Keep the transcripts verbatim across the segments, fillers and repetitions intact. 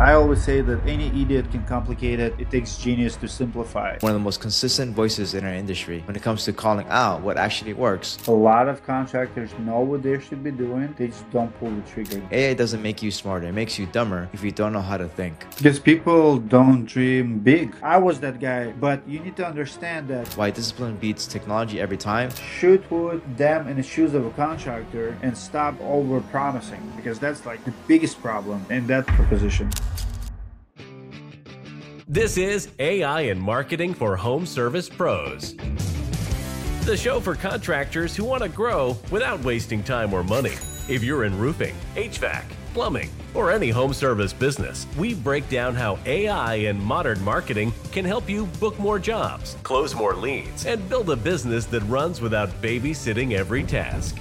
I always say that any idiot can complicate it. It takes genius to simplify it. One of the most consistent voices in our industry when it comes to calling out what actually works. A lot of contractors know what they should be doing. They just don't pull the trigger. A I doesn't make you smarter. It makes you dumber if you don't know how to think. Because people don't dream big. I was that guy, but you need to understand that Why discipline beats technology every time. should put them in the shoes of a contractor and stop over promising, because that's like the biggest problem in that proposition. This is A I and Marketing for Home Service Pros, the show for contractors who want to grow without wasting time or money. If you're in roofing, H V A C, plumbing, or any home service business, we break down how A I and modern marketing can help you book more jobs, close more leads, and build a business that runs without babysitting every task.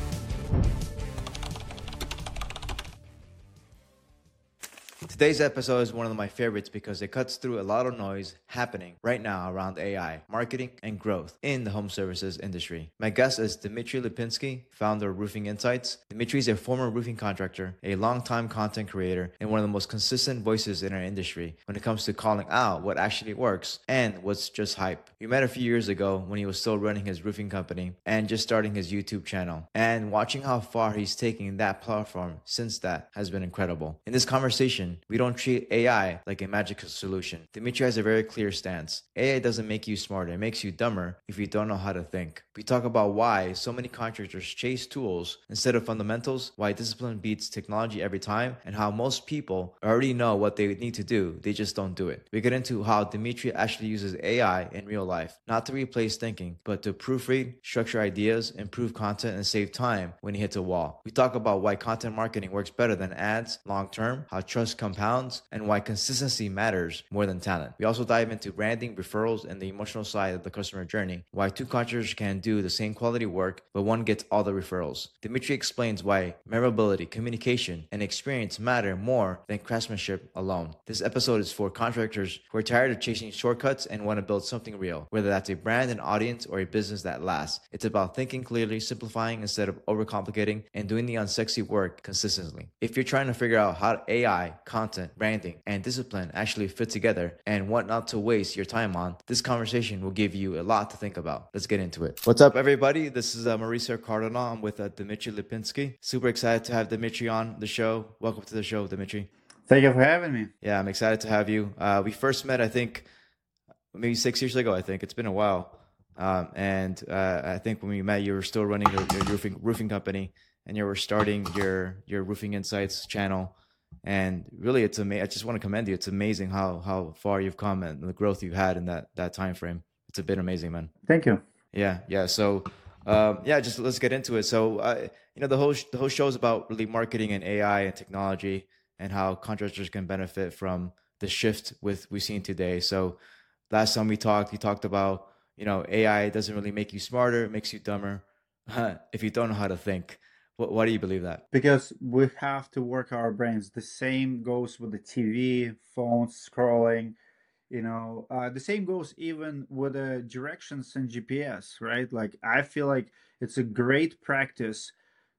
Today's episode is one of my favorites because it cuts through a lot of noise happening right now around A I, marketing, and growth in the home services industry. My guest is Dmitry Lipinski, founder of Roofing Insights. Dmitry is a former roofing contractor, a longtime content creator, and one of the most consistent voices in our industry when it comes to calling out what actually works and what's just hype. We met a few years ago when he was still running his roofing company and just starting his YouTube channel. And watching how far he's taking that platform since that has been incredible. In this conversation, we don't treat A I like a magical solution. Dmitry has a very clear stance. A I doesn't make you smarter, it makes you dumber if you don't know how to think. We talk about why so many contractors chase tools instead of fundamentals, why discipline beats technology every time, and how most people already know what they need to do, they just don't do it. We get into how Dmitry actually uses A I in real life, not to replace thinking, but to proofread, structure ideas, improve content, and save time when he hits a wall. We talk about why content marketing works better than ads long term, how trust compounds, and why consistency matters more than talent. We also dive into branding, referrals, and the emotional side of the customer journey, why two contractors can do the same quality work, but one gets all the referrals. Dmitry explains why memorability, communication, and experience matter more than craftsmanship alone. This episode is for contractors who are tired of chasing shortcuts and want to build something real, whether that's a brand, an audience, or a business that lasts. It's about thinking clearly, simplifying instead of overcomplicating, and doing the unsexy work consistently. If you're trying to figure out how A I, content, branding, and discipline actually fit together and what not to waste your time on, this conversation will give you a lot to think about. Let's get into it. What's up, everybody? This is uh, Mauricio Cardinal. I'm with uh, Dmitry Lipinski. Super excited to have Dmitry on the show. Welcome to the show, Dmitry. Thank you for having me. Yeah, I'm excited to have you. Uh, we first met, I think, maybe six years ago, I think. It's been a while. Um, and uh, I think when we met, you were still running your, your roofing roofing company, and you were starting your, your Roofing Insights channel. And really, it's amazing. I just want to commend you. It's amazing how how far you've come and the growth you've had in that that time frame. It's a bit amazing, man. Thank you. Yeah, yeah. So, um, yeah, just let's get into it. So, uh, you know, the whole the whole show is about really marketing and A I and technology and how contractors can benefit from the shift with we've seen today. So, last time we talked, you talked about, you know, A I doesn't really make you smarter; it makes you dumber if you don't know how to think. Why do you believe that? Because we have to work our brains. The same goes with the T V, phones, scrolling. You know, uh, the same goes even with the directions and G P S, right? Like, I feel like it's a great practice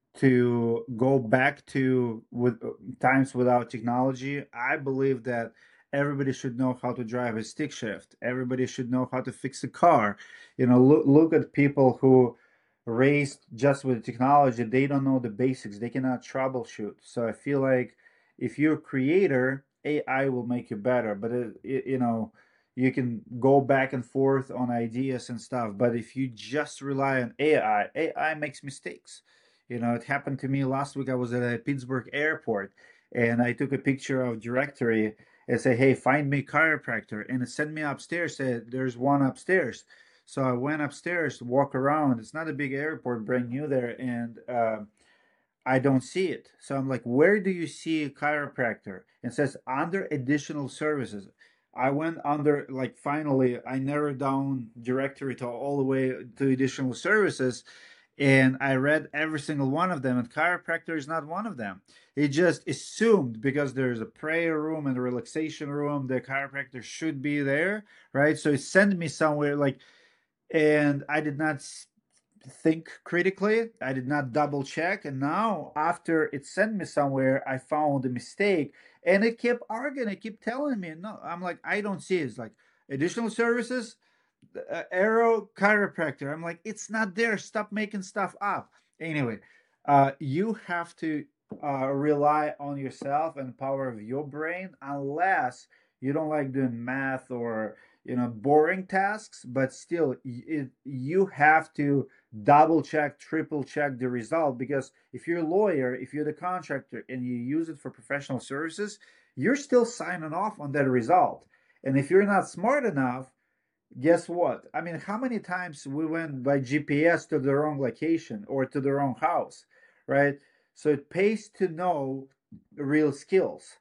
to go back to with uh, times without technology. I believe that everybody should know how to drive a stick shift. Everybody should know how to fix a car. You know, look look at people who raised just with technology. They don't know the basics, they cannot troubleshoot. So I feel like if you're a creator, A I will make you better, but it, it, you know, you can go back and forth on ideas and stuff. But if you just rely on A I, A I makes mistakes. You know, it happened to me last week. I was at a Pittsburgh airport and I took a picture of directory and say, hey, find me chiropractor, and it sent me upstairs, said there's one upstairs. So I went upstairs to walk around. It's not a big airport, brand new there, and uh, I don't see it. So I'm like, where do you see a chiropractor? It says under additional services. I went under, like, finally, I narrowed down directory to all the way to additional services, and I read every single one of them, and chiropractor is not one of them. It just assumed because there's a prayer room and a relaxation room, the chiropractor should be there, right? So it sent me somewhere like, and I did not think critically. I did not double check. And now, after it sent me somewhere, I found a mistake, and it kept arguing. It kept telling me, no, I'm like, I don't see it. It's like additional services, uh, Arrow chiropractor. I'm like, it's not there. Stop making stuff up. Anyway, uh, you have to uh, rely on yourself and the power of your brain, unless you don't like doing math or you know boring tasks. But still, it, you have to double check, triple check the result, because if you're a lawyer, if you're the contractor, and you use it for professional services, you're still signing off on that result. And if you're not smart enough, guess what? I mean, how many times we went by G P S to the wrong location or to the wrong house, right? So it pays to know real skills.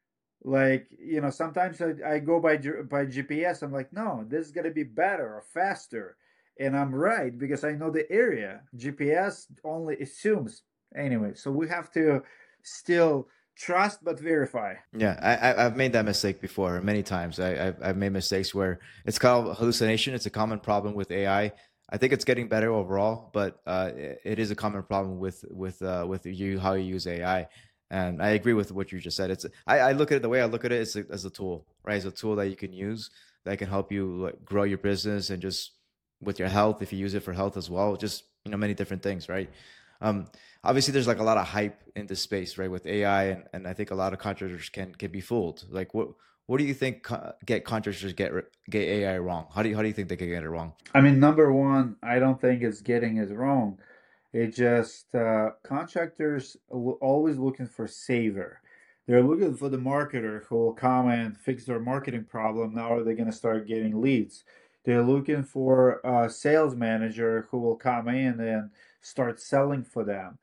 Like, you know, sometimes I, I go by by G P S. I'm like, no, this is gonna be better or faster, and I'm right because I know the area. G P S only assumes anyway. So we have to still trust but verify. Yeah, I, I- I've made that mistake before many times. I, I've, I've made mistakes where it's called hallucination. It's a common problem with A I. I I think it's getting better overall, but uh, it it is a common problem with with uh, with you how you use A I. And I agree with what you just said. It's I, I look at it the way I look at it is as a tool, right? As a tool that you can use that can help you like, grow your business and just with your health if you use it for health as well. Just you know many different things, right? Um, Obviously there's like a lot of hype in this space, right, with A I, and, and I think a lot of contractors can can be fooled. Like what what do you think co- get contractors get re- get A I wrong? How do you how do you think they can get it wrong? I mean, number one, I don't think it's getting it wrong. It just uh, contractors are always looking for saver. They're looking for the marketer who will come and fix their marketing problem. Now they're going to start getting leads. They're looking for a sales manager who will come in and start selling for them.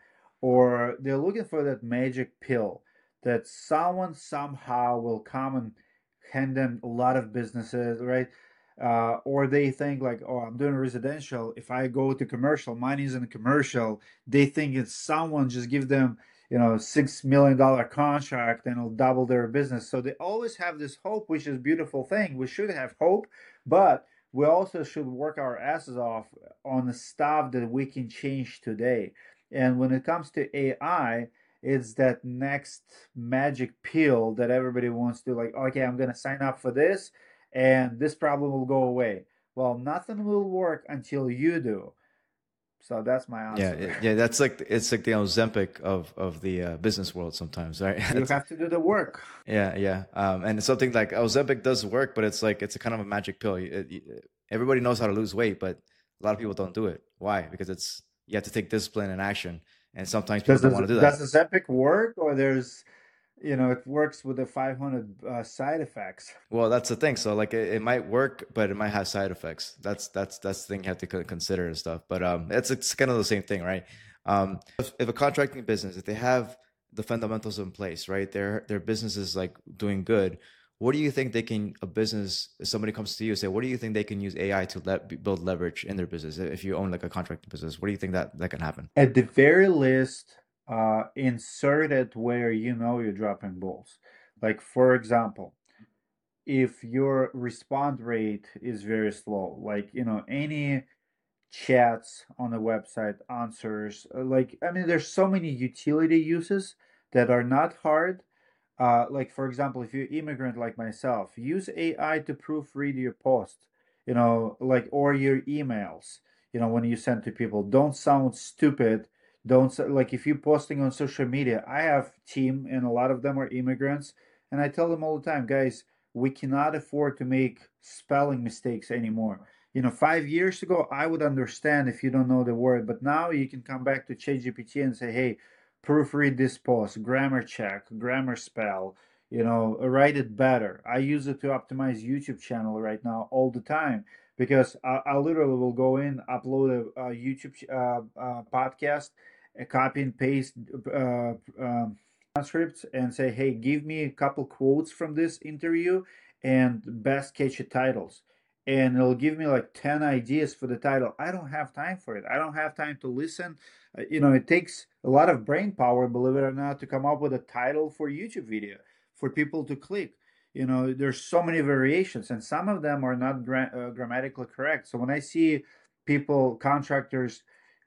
Or they're looking for that magic pill that someone somehow will come and hand them a lot of businesses, right? Uh, or they think like, oh, I'm doing residential. If I go to commercial, mine isn't commercial. They think it's someone just give them, you know, six million dollar contract and it'll double their business. So they always have this hope, which is a beautiful thing. We should have hope, but we also should work our asses off on the stuff that we can change today. And when it comes to A I, it's that next magic pill that everybody wants to like, okay, I'm gonna sign up for this and this problem will go away. Well, nothing will work until you do. So that's my Yeah, answer. it, yeah, that's like it's like the Ozempic of of the uh, business world sometimes, right? You It's- have to do the work. yeah, yeah, um, and it's something like Ozempic does work, but it's like it's a kind of a magic pill. It, it- everybody knows how to lose weight, but a lot of people don't do it. Why? Because it's you have to take discipline and action, and sometimes people Does don't this, want to do that. does the Epic work, or there's, you know, it works with the five hundred uh, side effects? Well, that's the thing. So like it, it might work, but it might have side effects. That's that's that's the thing you have to co- consider and stuff. But um, it's it's kind of the same thing, right? Um, if, if a contracting business, if they have the fundamentals in place, right, their their business is like doing good. What do you think they can a business? If somebody comes to you and say, what do you think they can use A I to let, build leverage in their business? If you own like a contracting business, what do you think that that can happen? At the very least, uh, insert it where you know you're dropping balls. Like, for example, if your response rate is very slow, like, you know, any chats on the website, answers, uh, like, I mean, there's so many utility uses that are not hard. Uh, like, for example, if you're immigrant like myself, use A I to proofread your post, you know, like, or your emails, you know, when you send to people. Don't sound stupid. Don't, like, if you're posting on social media, I have team and a lot of them are immigrants. And I tell them all the time, guys, we cannot afford to make spelling mistakes anymore. You know, five years ago, I would understand if you don't know the word, but now you can come back to ChatGPT and say, hey, proofread this post, grammar check, grammar spell, you know, write it better. I use it to optimize YouTube channel right now all the time because I, I literally will go in, upload a, a YouTube uh, uh, podcast, a copy and paste uh, um, transcripts, and say, hey, give me a couple quotes from this interview and best catchy titles. And it'll give me like ten ideas for the title. I don't have time for it. I don't have time to listen. Uh, you know, it takes a lot of brain power, believe it or not, to come up with a title for YouTube video for people to click. You know, there's so many variations, and some of them are not gra- uh, grammatically correct. So when I see people, contractors,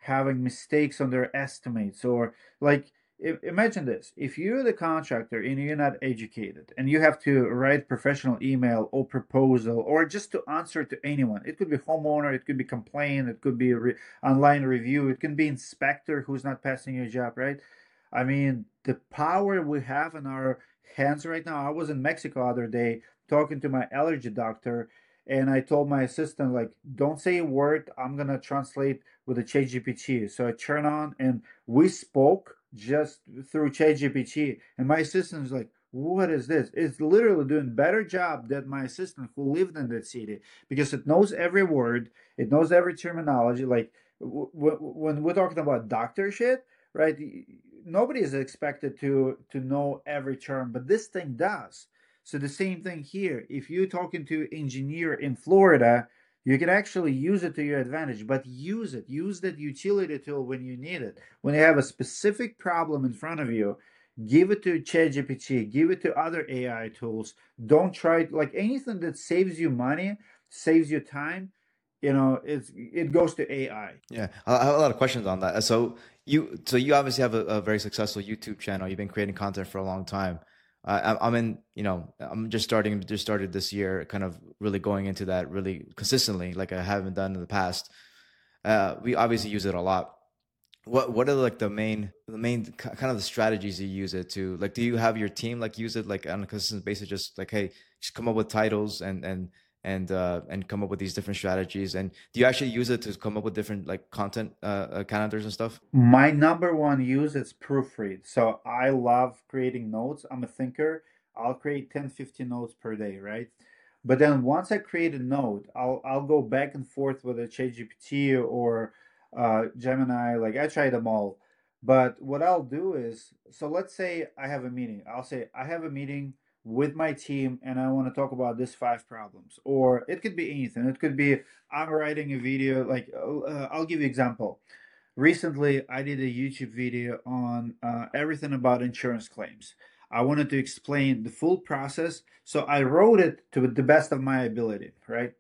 having mistakes on their estimates, or like i- imagine this: if you're the contractor and you're not educated and you have to write professional email or proposal or just to answer to anyone, it could be homeowner, it could be complaint, it could be a re- online review, it can be inspector who's not passing your job, right? I mean, the power we have in our hands right now. I was in Mexico the other day talking to my allergy doctor, and I told my assistant, like, don't say a word. I'm gonna translate with the ChatGPT. So I turn on, and we spoke just through ChatGPT, and my assistant was like, "What is this?" It's literally doing better job than my assistant who lived in that city because it knows every word, it knows every terminology. Like w- w- when we're talking about doctor shit, right? Nobody is expected to to know every term, but this thing does. So the same thing here. If you're talking to engineer in Florida, you can actually use it to your advantage, but use it. Use that utility tool when you need it. When you have a specific problem in front of you, give it to ChatGPT, give it to other A I tools. Don't try like anything that saves you money, saves you time, you know, it's it goes to A I. Yeah, I I have a lot of questions on that. So you, so you obviously have a, a very successful YouTube channel. You've been creating content for a long time. Uh, I- I'm in, you know, I'm just starting, just started this year, kind of really going into that really consistently, like I haven't done in the past. Uh, we obviously use it a lot. What what are like the main the main k- kind of the strategies you use it to? Like, do you have your team like use it like on a consistent basis, just like, hey, just come up with titles and and and uh and come up with these different strategies? And do you actually use it to come up with different like content uh, uh calendars and stuff? My number one use is proofread. So I love creating notes. I'm a thinker. I'll create ten, fifteen notes per day, right? But then once I create a note, I'll I'll go back and forth with a ChatGPT or uh, Gemini. Like I try them all. But what I'll do is, so let's say I have a meeting. I'll say I have a meeting with my team and I want to talk about this five problems. Or it could be anything. It could be I'm writing a video. Like uh, I'll give you example. Recently, I did a YouTube video on uh, everything about insurance claims. I wanted to explain the full process, so I wrote it to the best of my ability, right?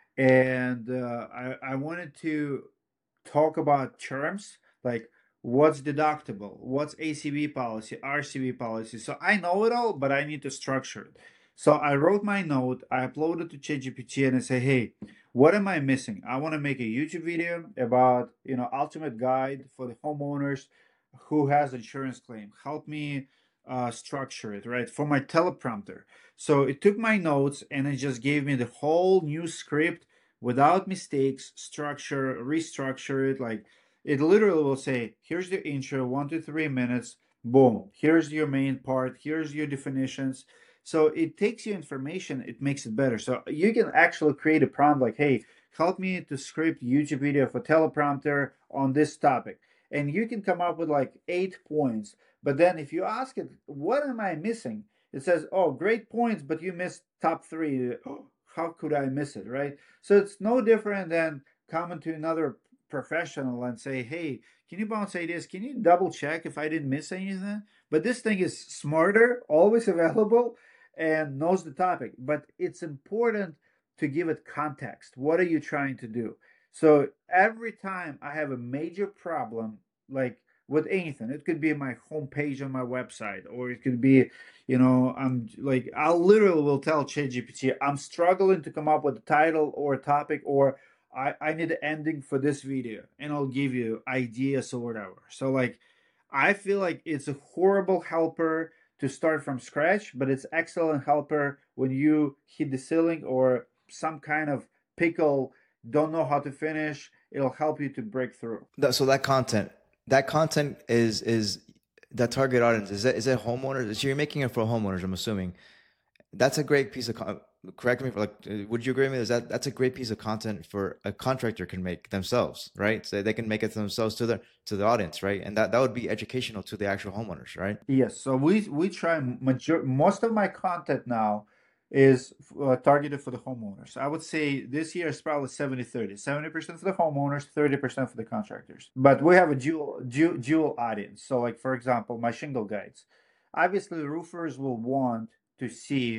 And uh, I, I wanted to talk about terms like what's deductible, what's A C V policy, R C V policy. So I know it all, but I need to structure it. So I wrote my note, I uploaded to ChatGPT, and I say, hey, what am I missing? I want to make a YouTube video about, you know, ultimate guide for the homeowners who has insurance claim. Help me uh, structure it, right? For my teleprompter. So it took my notes and it just gave me the whole new script without mistakes, structure, restructure it. Like it literally will say, here's the intro, one to three minutes, boom, here's your main part, here's your definitions. So it takes your information, it makes it better. So you can actually create a prompt like, hey, help me to script YouTube video for teleprompter on this topic. And you can come up with like eight points. But then if you ask it, what am I missing? It says, oh, great points, but you missed top three. Oh, how could I miss it, right? So it's no different than coming to another professional and say, hey, can you bounce ideas? Can you double check if I didn't miss anything? But this thing is smarter, always available, and knows the topic. But it's important to give it context. What are you trying to do? So every time I have a major problem, like with anything, it could be my homepage on my website, or it could be, you know, I'm like, I literally will tell ChatGPT, I'm struggling to come up with a title or a topic, or I, I need an ending for this video, and I'll give you ideas or whatever. So like, I feel like it's a horrible helper to start from scratch, but it's excellent helper when you hit the ceiling or some kind of pickle, don't know how to finish. It'll help you to break through. That, so that content, that content is is that target audience. Is that is that homeowners? So you're making it for homeowners, I'm assuming. That's a great piece of con- correct me for like uh, would you agree with me? Is that that's a great piece of content for a contractor can make themselves, right? So they can make it themselves to the to the audience, right? And that that would be educational to the actual homeowners, right? Yes, so we we try major most of my content now is uh, targeted for the homeowners. I would say this year is probably seventy thirty. seventy percent for the homeowners, thirty percent for the contractors. But we have a dual, dual dual audience. So like for example, my shingle guides. Obviously roofers will want to see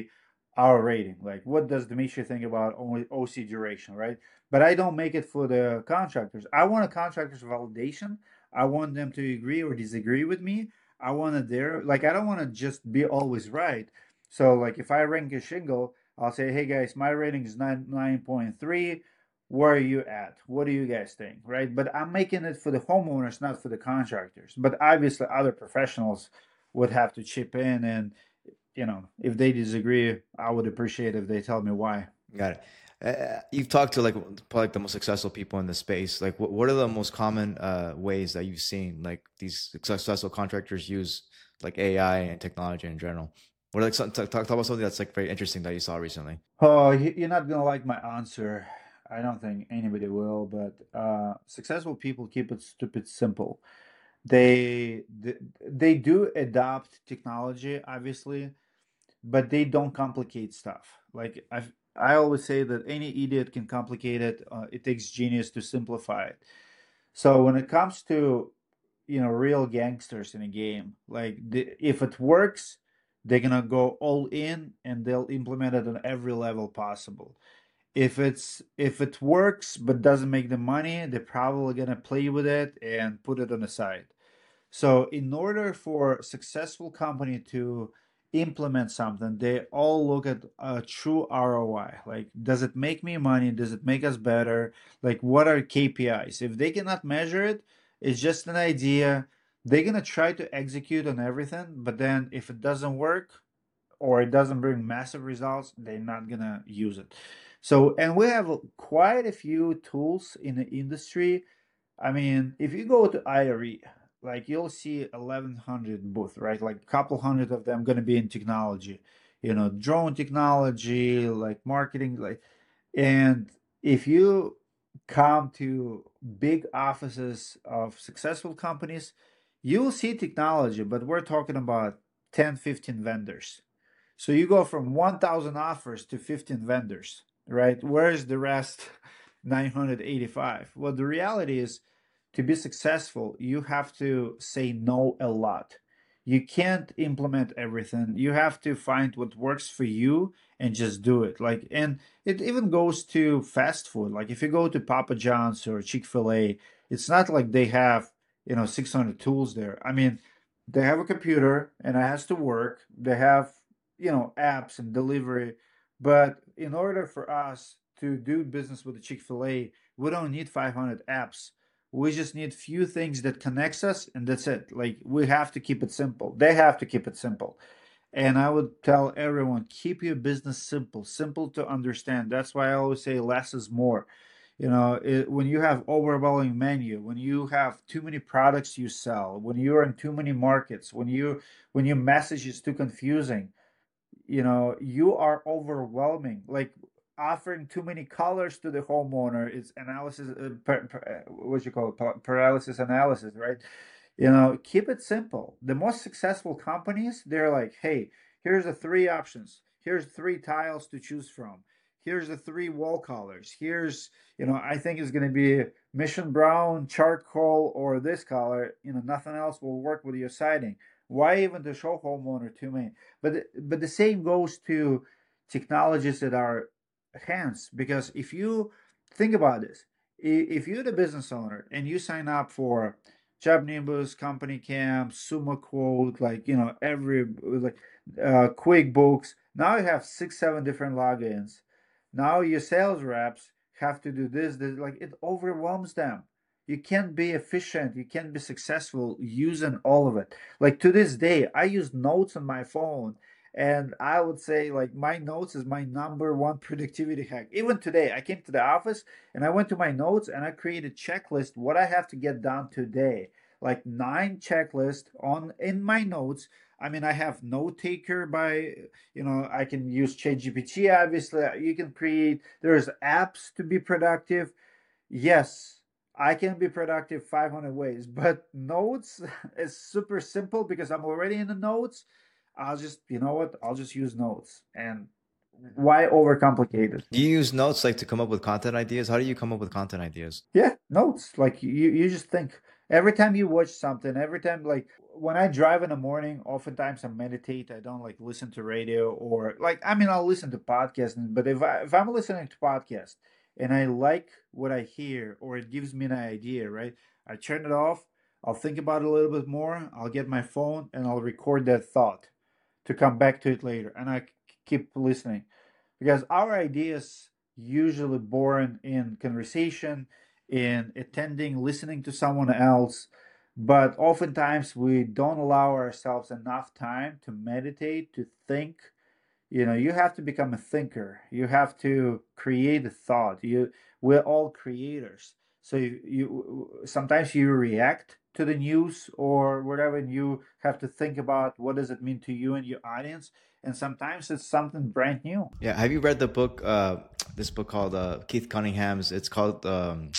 our rating. Like, what does Dimitri think about O C duration, right? But I don't make it for the contractors. I want a contractor's validation. I want them to agree or disagree with me. I want it there. Like, I don't want to just be always right. So, like, if I rank a shingle, I'll say, hey guys, my rating is nine nine point three. Where are you at? What do you guys think, right? But I'm making it for the homeowners, not for the contractors. But obviously, other professionals would have to chip in, and you know, if they disagree, I would appreciate if they tell me why. Got it. Uh, you've talked to like probably like the most successful people in the space. Like, what, what are the most common uh, ways that you've seen like these successful contractors use like A I and technology in general? What are like some, talk, talk about something that's like very interesting that you saw recently? Oh, you- you're not gonna like my answer. I don't think anybody will, but uh, successful people keep it stupid simple. They, they they do adopt technology, obviously, but they don't complicate stuff. Like I I always say that any idiot can complicate it. Uh, it takes genius to simplify it. So when it comes to, you know, real gangsters in a game, like the, if it works, they're gonna go all in and they'll implement it on every level possible. If it's if it works but doesn't make them money, they're probably gonna play with it and put it on the side. So in order for a successful company to implement something, they all look at a true R O I. Like, does it make me money? Does it make us better? Like, what are K P Is? If they cannot measure it, it's just an idea. They're gonna try to execute on everything, but then if it doesn't work or it doesn't bring massive results, they're not gonna use it. So, and we have quite a few tools in the industry. I mean, if you go to I R E, like you'll see eleven hundred booth, right? Like a couple hundred of them going to be in technology, you know, drone technology, like marketing, like, and if you come to big offices of successful companies, you'll see technology, but we're talking about ten, fifteen vendors. So you go from one thousand offers to fifteen vendors, right? Where's the rest nine hundred eighty-five? Well, the reality is to be successful, you have to say no a lot. You can't implement everything. You have to find what works for you and just do it. Like, and it even goes to fast food. Like, if you go to Papa John's or Chick-fil-A, it's not like they have, you know, six hundred tools there. I mean, they have a computer and it has to work. They have, you know, apps and delivery. But in order for us to do business with the Chick-fil-A, we don't need five hundred apps. We just need few things that connects us, and that's it. Like, we have to keep it simple. They have to keep it simple. And I would tell everyone, keep your business simple, simple to understand. That's why I always say less is more. You know, it, when you have overwhelming menu, when you have too many products you sell, when you're in too many markets, when you when your message is too confusing, you know, you are overwhelming. Like, offering too many colors to the homeowner is analysis, uh, per, per, uh, what you call it, paralysis analysis, right? You know, keep it simple. The most successful companies, they're like, hey, here's the three options. Here's three tiles to choose from. Here's the three wall colors. Here's, you know, I think it's going to be mission brown, charcoal, or this color. You know, nothing else will work with your siding. Why even to show homeowner too many? But but the same goes to technologies that are hands, because if you think about this, if you're the business owner and you sign up for Job Nimbus, Company Camp, Sumo Quote, like, you know, every like uh, QuickBooks, now you have six, seven different logins. Now your sales reps have to do this, this, like it overwhelms them. You can't be efficient. You can't be successful using all of it. Like, to this day, I use notes on my phone, and I would say, like, my notes is my number one productivity hack. Even today, I came to the office and I went to my notes and I created a checklist what I have to get done today. Like nine checklist on in my notes. I mean, I have note taker by, you know, I can use ChatGPT, obviously. You can create, there's apps to be productive. Yes, I can be productive five hundred ways, but notes is super simple because I'm already in the notes. I'll just, you know what? I'll just use notes. And why overcomplicate it? Do you use notes like to come up with content ideas? How do you come up with content ideas? Yeah, notes. Like, you, you just think. Every time you watch something, every time, like when I drive in the morning, oftentimes I meditate. I don't like listen to radio or like, I mean, I'll listen to podcasts, but if I if I'm listening to podcast and I like what I hear or it gives me an idea, right? I turn it off. I'll think about it a little bit more. I'll get my phone and I'll record that thought to come back to it later, and I keep listening because our ideas usually born in conversation, in attending, listening to someone else, but oftentimes we don't allow ourselves enough time to meditate, to think. You know, you have to become a thinker. You have to create a thought. You, we're all creators. So you, you sometimes you react to the news or whatever, and you have to think about what does it mean to you and your audience. And sometimes it's something brand new. Yeah. Have you read the book? Uh, this book called uh, Keith Cunningham's. It's called um,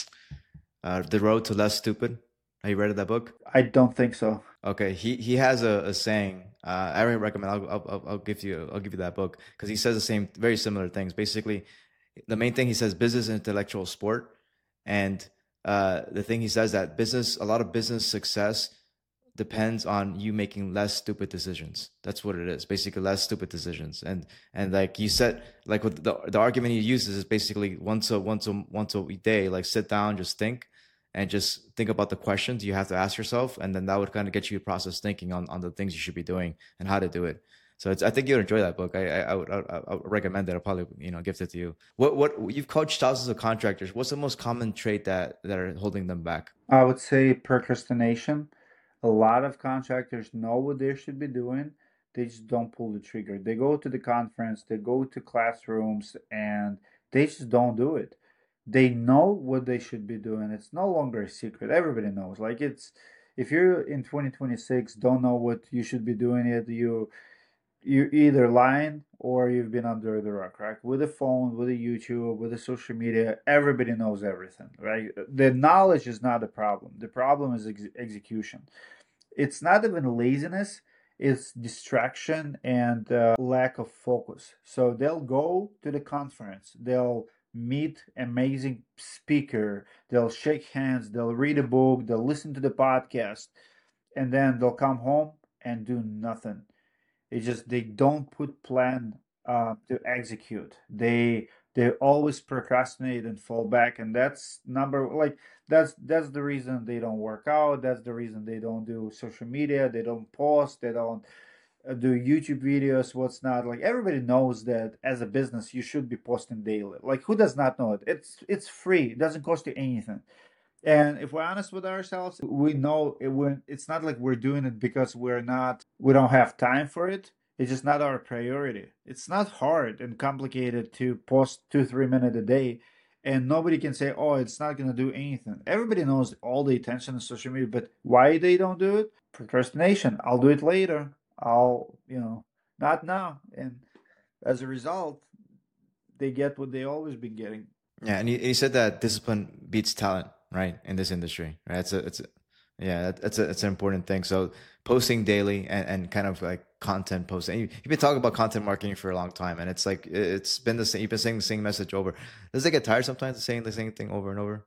uh, The Road to Less Stupid. Have you read that book? I don't think so. Okay, he he has a, a saying. Uh, I really recommend. I'll, I'll I'll give you I'll give you that book because he says the same, very similar things. Basically, the main thing he says, business is intellectual sport, and uh, the thing he says that business, a lot of business success depends on you making less stupid decisions. That's what it is. Basically, less stupid decisions. And and like you said, like with the the argument he uses is basically once a once a once a day, like sit down, just think and just think about the questions you have to ask yourself, and then that would kind of get you to process thinking on, on the things you should be doing and how to do it. So it's, I think you'd enjoy that book. I I, I would I, I would recommend it. I'll probably you know gift it to you. What what you've coached thousands of contractors. What's the most common trait that that are holding them back? I would say procrastination. A lot of contractors know what they should be doing. They just don't pull the trigger. They go to the conference, they go to classrooms, and they just don't do it. They know what they should be doing. It's no longer a secret. Everybody knows. Like it's if you're in twenty twenty-six, don't know what you should be doing it, you you're either lying or you've been under the rock, right? With a phone, with a YouTube, with a social media, everybody knows everything, right? The knowledge is not the problem. The problem is ex- execution. It's not even laziness, it's distraction and uh, lack of focus. So they'll go to the conference, they'll meet amazing speaker, they'll shake hands, they'll read a book, they'll listen to the podcast, and then they'll come home and do nothing. It's just they don't put plan uh, to execute. They they always procrastinate and fall back, and that's number like that's that's the reason they don't work out. That's the reason they don't do social media. They don't post. They don't uh, do YouTube videos. What's not like everybody knows that as a business you should be posting daily. Like who does not know it? It's it's free. It doesn't cost you anything. And if we're honest with ourselves, we know it when it's not like we're doing it because we're not we don't have time for it. It's just not our priority. It's not hard and complicated to post two, three minutes a day. And nobody can say, oh, it's not gonna do anything. Everybody knows all the attention on social media, but why they don't do it? Procrastination. I'll do it later. I'll, you know, not now. And as a result, they get what they always been getting. Yeah, and you, you said that discipline beats talent, right? In this industry, right? It's a, it's a, yeah, that, that's a, it's an important thing. So posting daily and, and kind of like content posting. You, you've been talking about content marketing for a long time, and it's like it's been the same. You've been saying the same message over. Does it get tired sometimes of saying the same thing over and over?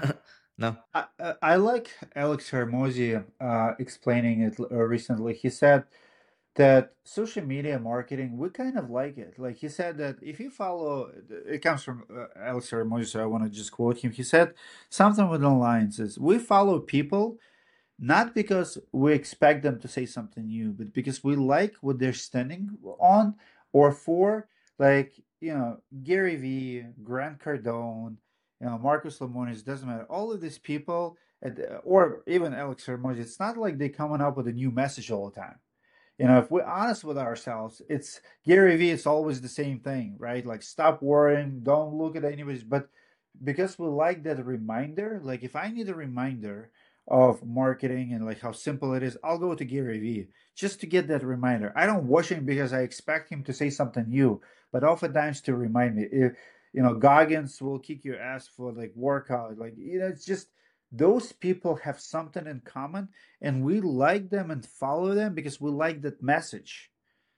No. I, I I like Alex Hermosi uh, explaining it uh, recently. He said that social media marketing, we kind of like it. Like he said that if you follow, it comes from uh, Alex Hermosi, so I want to just quote him. He said something with the lines is, we follow people not because we expect them to say something new, but because we like what they're standing on or for. Like, you know, Gary Vee, Grant Cardone, you know, Marcus Lemonis, doesn't matter. All of these people, and, uh, or even Alex Hermosi, it's not like they're coming up with a new message all the time. You know, if we're honest with ourselves, it's Gary Vee, it's always the same thing, right? Like, stop worrying, don't look at anybody's. But because we like that reminder, like, if I need a reminder of marketing and like how simple it is, I'll go to Gary Vee just to get that reminder. I don't watch him because I expect him to say something new, but oftentimes to remind me. If, you know, Goggins will kick your ass for like workout. Like, you know, it's just those people have something in common and we like them and follow them because we like that message.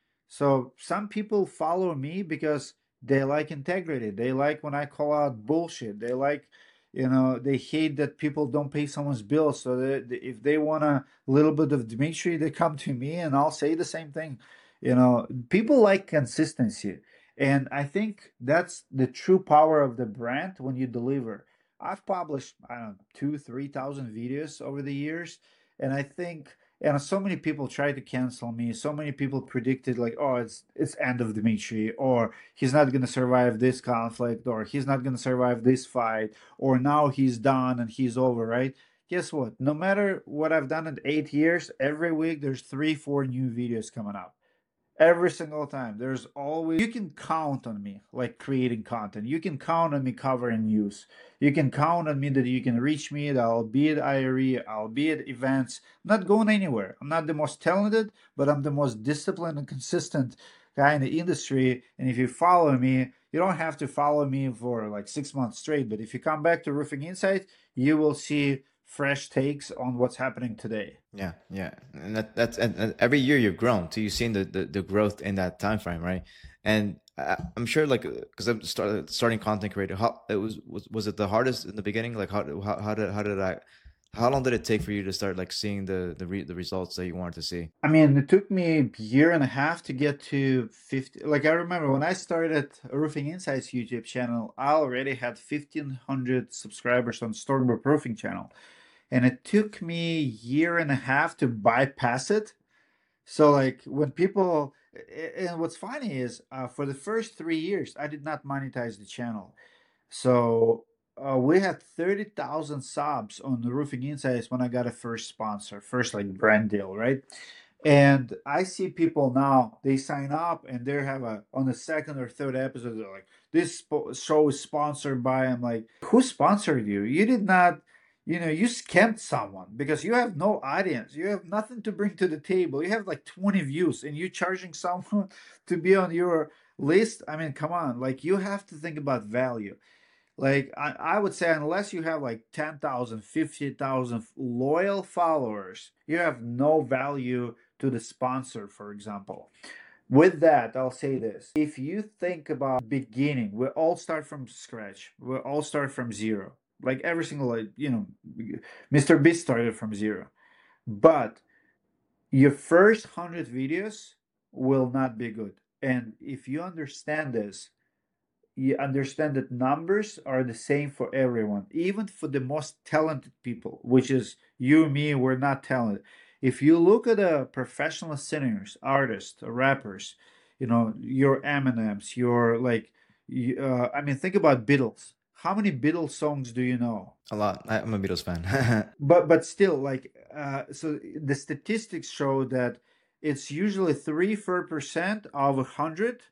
So some people follow me because they like integrity. They like when I call out bullshit. They like, You know, they hate that people don't pay someone's bills. So they, they- if they want a little bit of Dmitry, they come to me and I'll say the same thing. You know, people like consistency. And I think that's the true power of the brand when you deliver. I've published, I don't know, two, three thousand videos over the years. And I think, and so many people tried to cancel me. So many people predicted like, oh, it's it's end of Dmitry, or he's not gonna survive this conflict, or he's not gonna survive this fight, or now he's done and he's over, right? Guess what? No matter what I've done in eight years, every week there's three, four new videos coming up. Every single time. There's always, you can count on me like creating content. You can count on me covering news. You can count on me that you can reach me, that I'll be at I R E, I'll be at events. I'm not going anywhere. I'm not the most talented, but I'm the most disciplined and consistent guy in the industry. And if you follow me, you don't have to follow me for like six months straight. But if you come back to Roofing Insight, you will see fresh takes on what's happening today. Yeah, yeah, and that, that's and, and every year you've grown. So you've seen the, the, the growth in that time frame, right? And I, I'm sure, like, because I'm start, starting content creator, how it was, was was it the hardest in the beginning? Like, how how, how did how did I how long did it take for you to start like seeing the the re, the results that you wanted to see? I mean, it took me a year and a half to get to fifty. Like, I remember when I started a Roofing Insights YouTube channel, I already had fifteen hundred subscribers on Stormbrook Roofing channel. And it took me a year and a half to bypass it. So, like, when people, and what's funny is, uh, for the first three years, I did not monetize the channel. So, uh, we had thirty thousand subs on the Roofing Insights when I got a first sponsor, first like brand deal, right? And I see people now, they sign up and they have a, on the second or third episode, they're like, this spo- show is sponsored by, I'm like, who sponsored you? You did not, you know, you scammed someone because you have no audience. You have nothing to bring to the table. You have like twenty views and you're charging someone to be on your list. I mean, come on, like you have to think about value. Like I, I would say, unless you have like ten thousand, fifty thousand loyal followers, you have no value to the sponsor, for example. With that, I'll say this. If you think about beginning, we all start from scratch. We all start from zero. Like every single, like, you know, Mister Beast started from zero. But your first hundred videos will not be good. And if you understand this, you understand that numbers are the same for everyone, even for the most talented people, which is you, me, we're not talented. If you look at the professional singers, artists, rappers, you know, your Eminems, your like, uh, I mean, think about Beatles. How many Beatles songs do you know? A lot. I, I'm a Beatles fan. But but still, like, uh, so the statistics show that it's usually three four percent of a hundred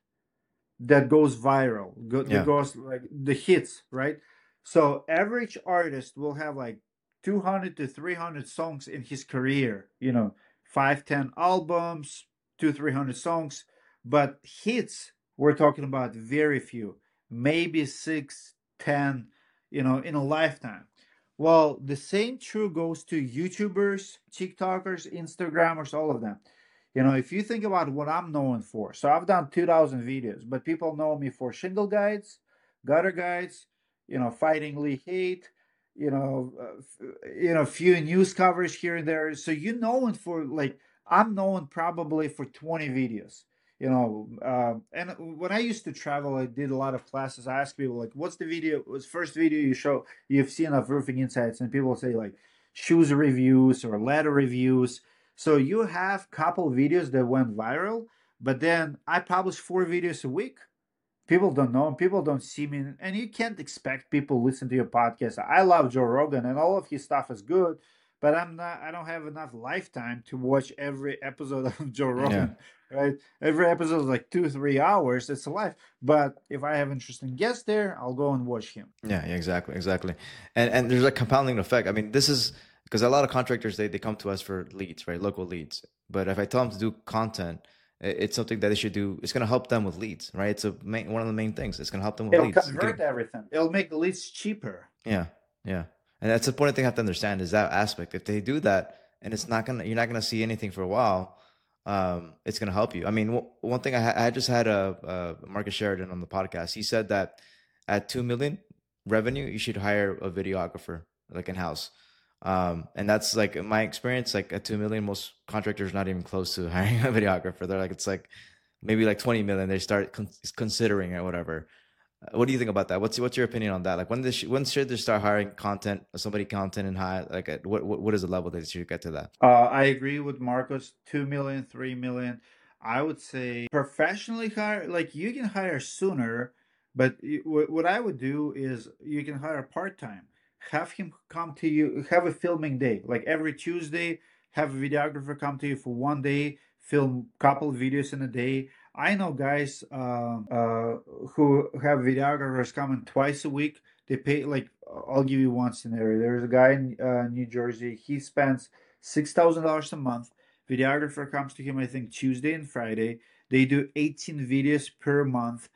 that goes viral, go, that Yeah, goes like the hits, right? So average artist will have like two hundred to three hundred songs in his career, you know, five, ten albums, two, three hundred songs. But hits, we're talking about very few, maybe six, ten, you know, in a lifetime. Well, the same true goes to YouTubers, TikTokers, Instagrammers, all of them. You know, if you think about what I'm known for, so I've done two thousand videos, but people know me for shingle guides, gutter guides, you know, fighting leak hate, you know, uh, f- you know, few news coverage here and there. So you known for like I'm known probably for twenty videos. You know, uh, and when I used to travel, I did a lot of classes. I asked people like, "What's the video? What's the first video you show you've seen of Roofing Insights?" And people say like shoes reviews or ladder reviews. So you have couple videos that went viral, but then I publish four videos a week. People don't know, people don't see me, and you can't expect people to listen to your podcast. I love Joe Rogan, and all of his stuff is good, but I'm not. I don't have enough lifetime to watch every episode of Joe yeah, Rogan. Right? Every episode is like two, three hours. It's a life. But if I have interesting guests there, I'll go and watch him. yeah, yeah, exactly, exactly. And and there's a compounding effect. I mean, this is because a lot of contractors they, they come to us for leads, right? Local leads. But if I tell them to do content, i- it's something that they should do. It's going to help them with leads, right? It's a main, one of the main things. It's going to help them with It'll leads. convert Getting, everything. It'll make the leads cheaper. yeah, yeah. And that's the important thing I have to understand is that aspect. If they do that, and it's not gonna, you're not gonna see anything for a while. Um, it's gonna help you. I mean, w- one thing I, ha- I just had a, a Marcus Sheridan on the podcast. He said that at two million revenue, you should hire a videographer like in house. Um, and that's like in my experience, like at two million, most contractors not even close to hiring a videographer. They're like, it's like maybe like twenty million. They start con- considering it or whatever. Uh, What do you think about that? What's what's your opinion on that? Like when this when should they start hiring content somebody content and high like at what what what is the level that you should get to that? Uh, I agree with Marcos. Two million, three million. I would say professionally hire, like you can hire sooner, but y- what what I would do is you can hire part time. Have him come to you, have a filming day, like every Tuesday. Have a videographer come to you for one day, film couple videos in a day. I know guys uh, uh, who have videographers coming twice a week. They pay like I'll give you one scenario. There's a guy in uh, New Jersey. He spends six thousand dollars a month. Videographer comes to him, I think, Tuesday and Friday. They do eighteen videos per month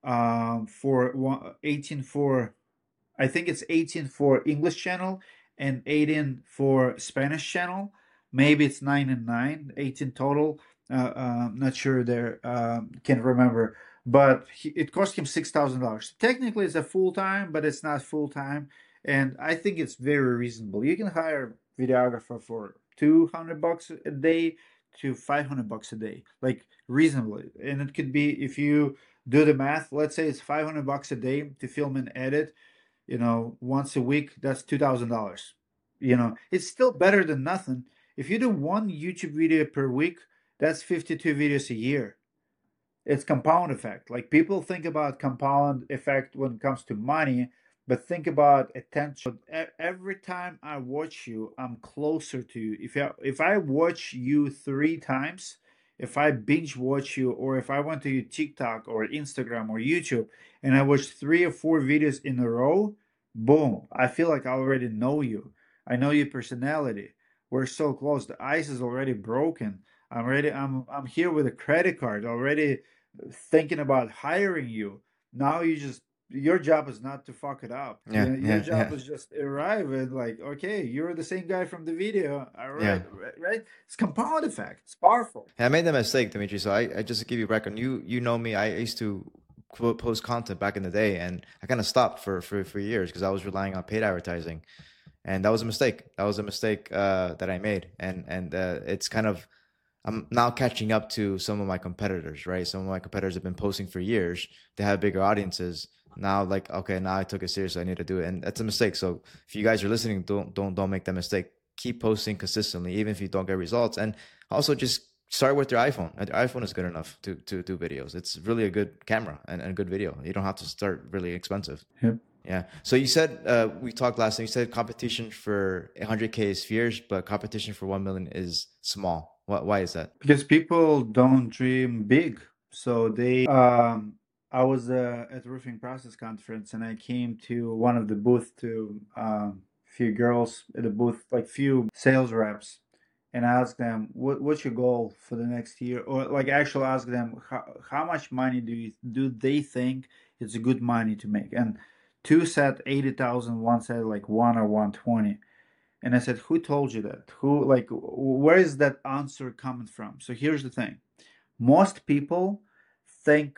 um, for one, eighteen for, I think it's eighteen for English channel and eighteen for Spanish channel. Maybe it's nine and nine, eighteen total. Uh, uh, not sure there, um, can't remember. But he, it cost him six thousand dollars. Technically, it's a full time, but it's not full time. And I think it's very reasonable. You can hire videographer for two hundred bucks a day to five hundred bucks a day, like reasonably. And it could be if you do the math, let's say it's five hundred bucks a day to film and edit, you know, once a week, that's two thousand dollars. You know, it's still better than nothing. If you do one YouTube video per week, that's fifty-two videos a year. It's compound effect. Like people think about compound effect when it comes to money, but think about attention. E- Every time I watch you, I'm closer to you. If I, if I watch you three times, if I binge watch you, or if I went to your TikTok or Instagram or YouTube and I watch three or four videos in a row, boom, I feel like I already know you. I know your personality. We're so close. The ice is already broken. I'm ready. I'm I'm here with a credit card already thinking about hiring you. Now you just your job is not to fuck it up. You Yeah, know, your yeah, job yeah, is just arrive and like, okay, you're the same guy from the video. All yeah. right, right, right. It's compound effect. It's powerful. And I made that mistake, Dimitri. So I, I just to give you record. You you know me. I used to quote, post content back in the day, and I kind of stopped for for for years because I was relying on paid advertising, and that was a mistake. That was a mistake uh, that I made, and and uh, it's kind of I'm now catching up to some of my competitors, right? Some of my competitors have been posting for years. They have bigger audiences. Now, like, okay, now I took it seriously. I need to do it, and that's a mistake. So if you guys are listening, don't don't don't make that mistake. Keep posting consistently, even if you don't get results, and also just start with your iPhone. And your iPhone is good enough to to do videos. It's really a good camera and, and a good video. You don't have to start really expensive. Yep. Yeah. So you said uh, we talked last time. You said competition for one hundred k is fierce, but competition for one million is small. Why, why is that? Because people don't dream big. So they um I was uh, at roofing process conference and I came to one of the booth to um few girls at the booth, like few sales reps, and I asked them what what's your goal for the next year, or like actually ask them how, how much money do you do they think it's a good money to make, and two said eighty thousand, one said like one or one twenty. And I said, who told you that? Who, like, where is that answer coming from? So here's the thing. Most people think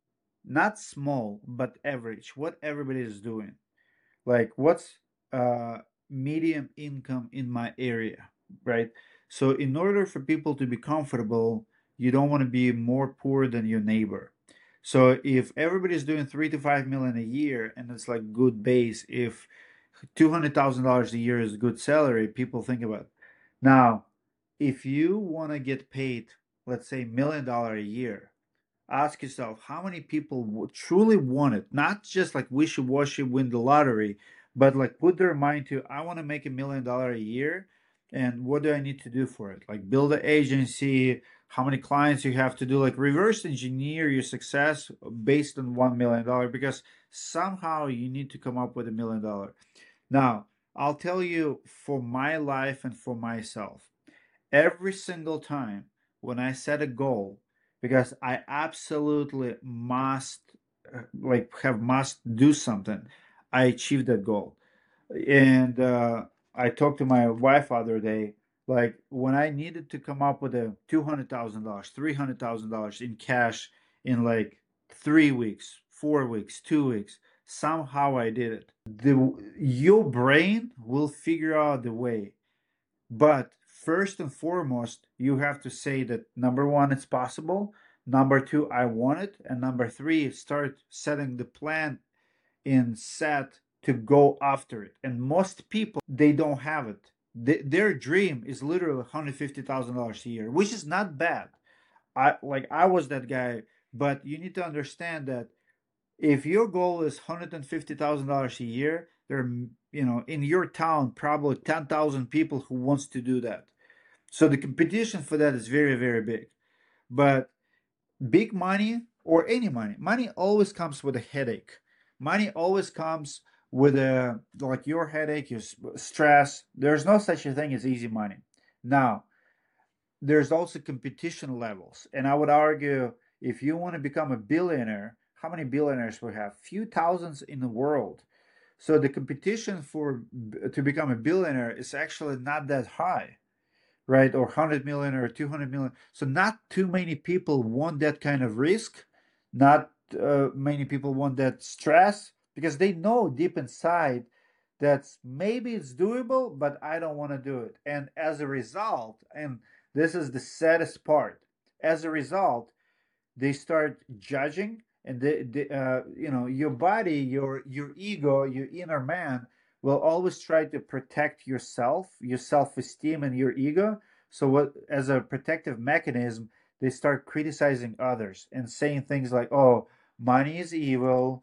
not small, but average, what everybody is doing. Like, what's uh, medium income in my area, right? So in order for people to be comfortable, you don't want to be more poor than your neighbor. So if everybody's doing three to five million a year and it's like good base, if two hundred thousand dollars a year is a good salary, people think about it. Now, if you want to get paid, let's say million dollar a year, ask yourself how many people would truly want it, not just like wishy-washy win the lottery, but like put their mind to, I want to make a million dollar a year, and what do I need to do for it? Like build an agency, how many clients you have to do, like reverse engineer your success based on one million dollar, because somehow you need to come up with a million dollar. Now, I'll tell you for my life and for myself, every single time when I set a goal, because I absolutely must, uh, like, have must do something, I achieved that goal. And uh, I talked to my wife the other day, like, when I needed to come up with a two hundred thousand dollars, three hundred thousand dollars in cash in like three weeks, four weeks, two weeks, Somehow I did it. The your brain will figure out the way. But first and foremost, you have to say that number one, it's possible. Number two, I want it. And number three, start setting the plan in set to go after it. And most people, they don't have it. Th- their dream is literally one hundred fifty thousand dollars a year, which is not bad. I like I was that guy, but you need to understand that if your goal is one hundred fifty thousand dollars a year, there are, you know, in your town probably ten thousand people who wants to do that. So the competition for that is very, very big. But big money or any money, money always comes with a headache. Money always comes with a like your headache, your stress. There's no such a thing as easy money. Now, there's also competition levels. And I would argue if you want to become a billionaire, how many billionaires we have? Few thousands in the world. So the competition for to become a billionaire is actually not that high, right? Or one hundred million or two hundred million. So not too many people want that kind of risk. Not uh, many people want that stress because they know deep inside that maybe it's doable, but I don't want to do it. And as a result, and this is the saddest part, as a result, they start judging, and they, they, uh, you know, your body, your your ego, your inner man will always try to protect yourself, your self-esteem and your ego. So what, as a protective mechanism, they start criticizing others and saying things like, oh, money is evil,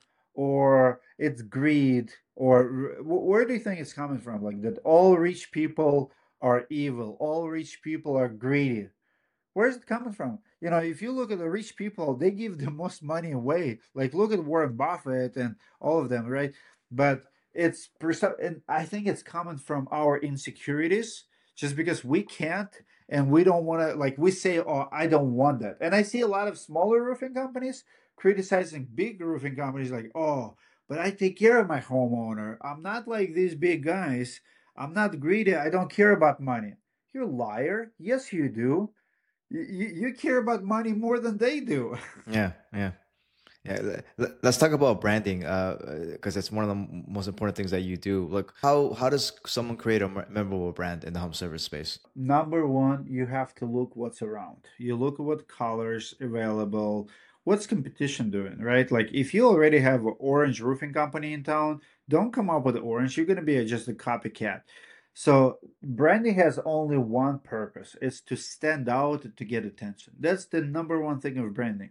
or it's greed, or where do you think it's coming from? Like that all rich people are evil, all rich people are greedy. Where's it coming from? You know, if you look at the rich people, they give the most money away. Like look at Warren Buffett and all of them, right? But it's and I think it's coming from our insecurities, just because we can't and we don't want to. Like we say, oh, I don't want that. And I see a lot of smaller roofing companies criticizing big roofing companies, like, oh, but I take care of my homeowner. I'm not like these big guys. I'm not greedy. I don't care about money. You're a liar. Yes, you do. You, you care about money more than they do. Yeah, yeah. Yeah, le- le- let's talk about branding, uh, because it's one of the m- most important things that you do. Like, how how does someone create a me- memorable brand in the home service space? Number one, you have to look what's around. You look at what colors available, what's competition doing, right? Like if you already have an orange roofing company in town, don't come up with orange. You're gonna be a, just a copycat. So branding has only one purpose: it's to stand out, to get attention. That's the number one thing of branding.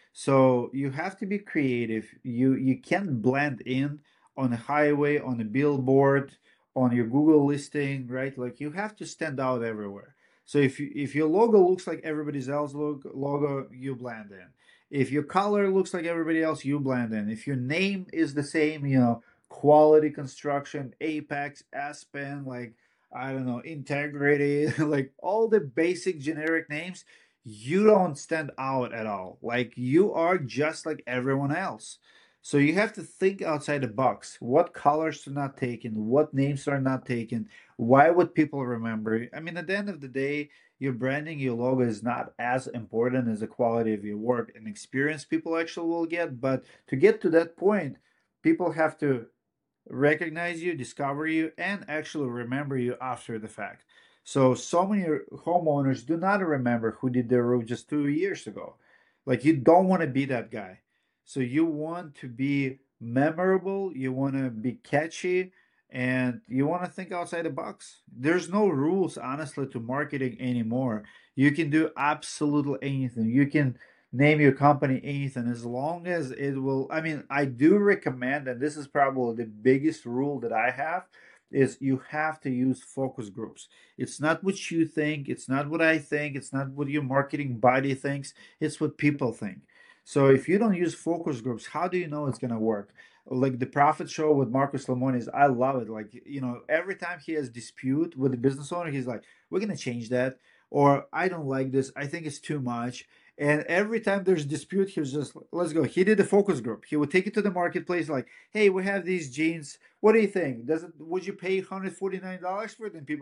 So you have to be creative. You you can't blend in on a highway, on a billboard, on your Google listing, right? Like you have to stand out everywhere. So if you, if your logo looks like everybody's else logo, logo, you blend in. If your color looks like everybody else, you blend in. If your name is the same, you know, quality construction, Apex, Aspen, like I don't know, integrity, like all the basic generic names, you don't stand out at all. Like you are just like everyone else. So you have to think outside the box. What colors are not taken? What names are not taken? Why would people remember you? I mean, at the end of the day, your branding, your logo is not as important as the quality of your work and experience people actually will get. But to get to that point, people have to recognize you, discover you, and actually remember you after the fact. So, so many homeowners do not remember who did their roof just two years ago. Like, you don't want to be that guy. So, you want to be memorable, you want to be catchy, and you want to think outside the box. There's no rules, honestly, to marketing anymore. You can do absolutely anything. You can name your company anything as long as it will. I mean, I do recommend, and this is probably the biggest rule that I have, is you have to use focus groups. It's not what you think, it's not what I think, it's not what your marketing body thinks, it's what people think. So if you don't use focus groups, how do you know it's going to work? Like the Profit Show with Marcus Lemonis, I love it. Like, you know, every time he has dispute with the business owner, he's like, we're going to change that, or I don't like this, I think it's too much. And every time there's dispute, he was just, let's go. He did a focus group. He would take it to the marketplace, like, hey, we have these jeans. What do you think? Does it? Would you pay one hundred forty-nine dollars for it? And people are like,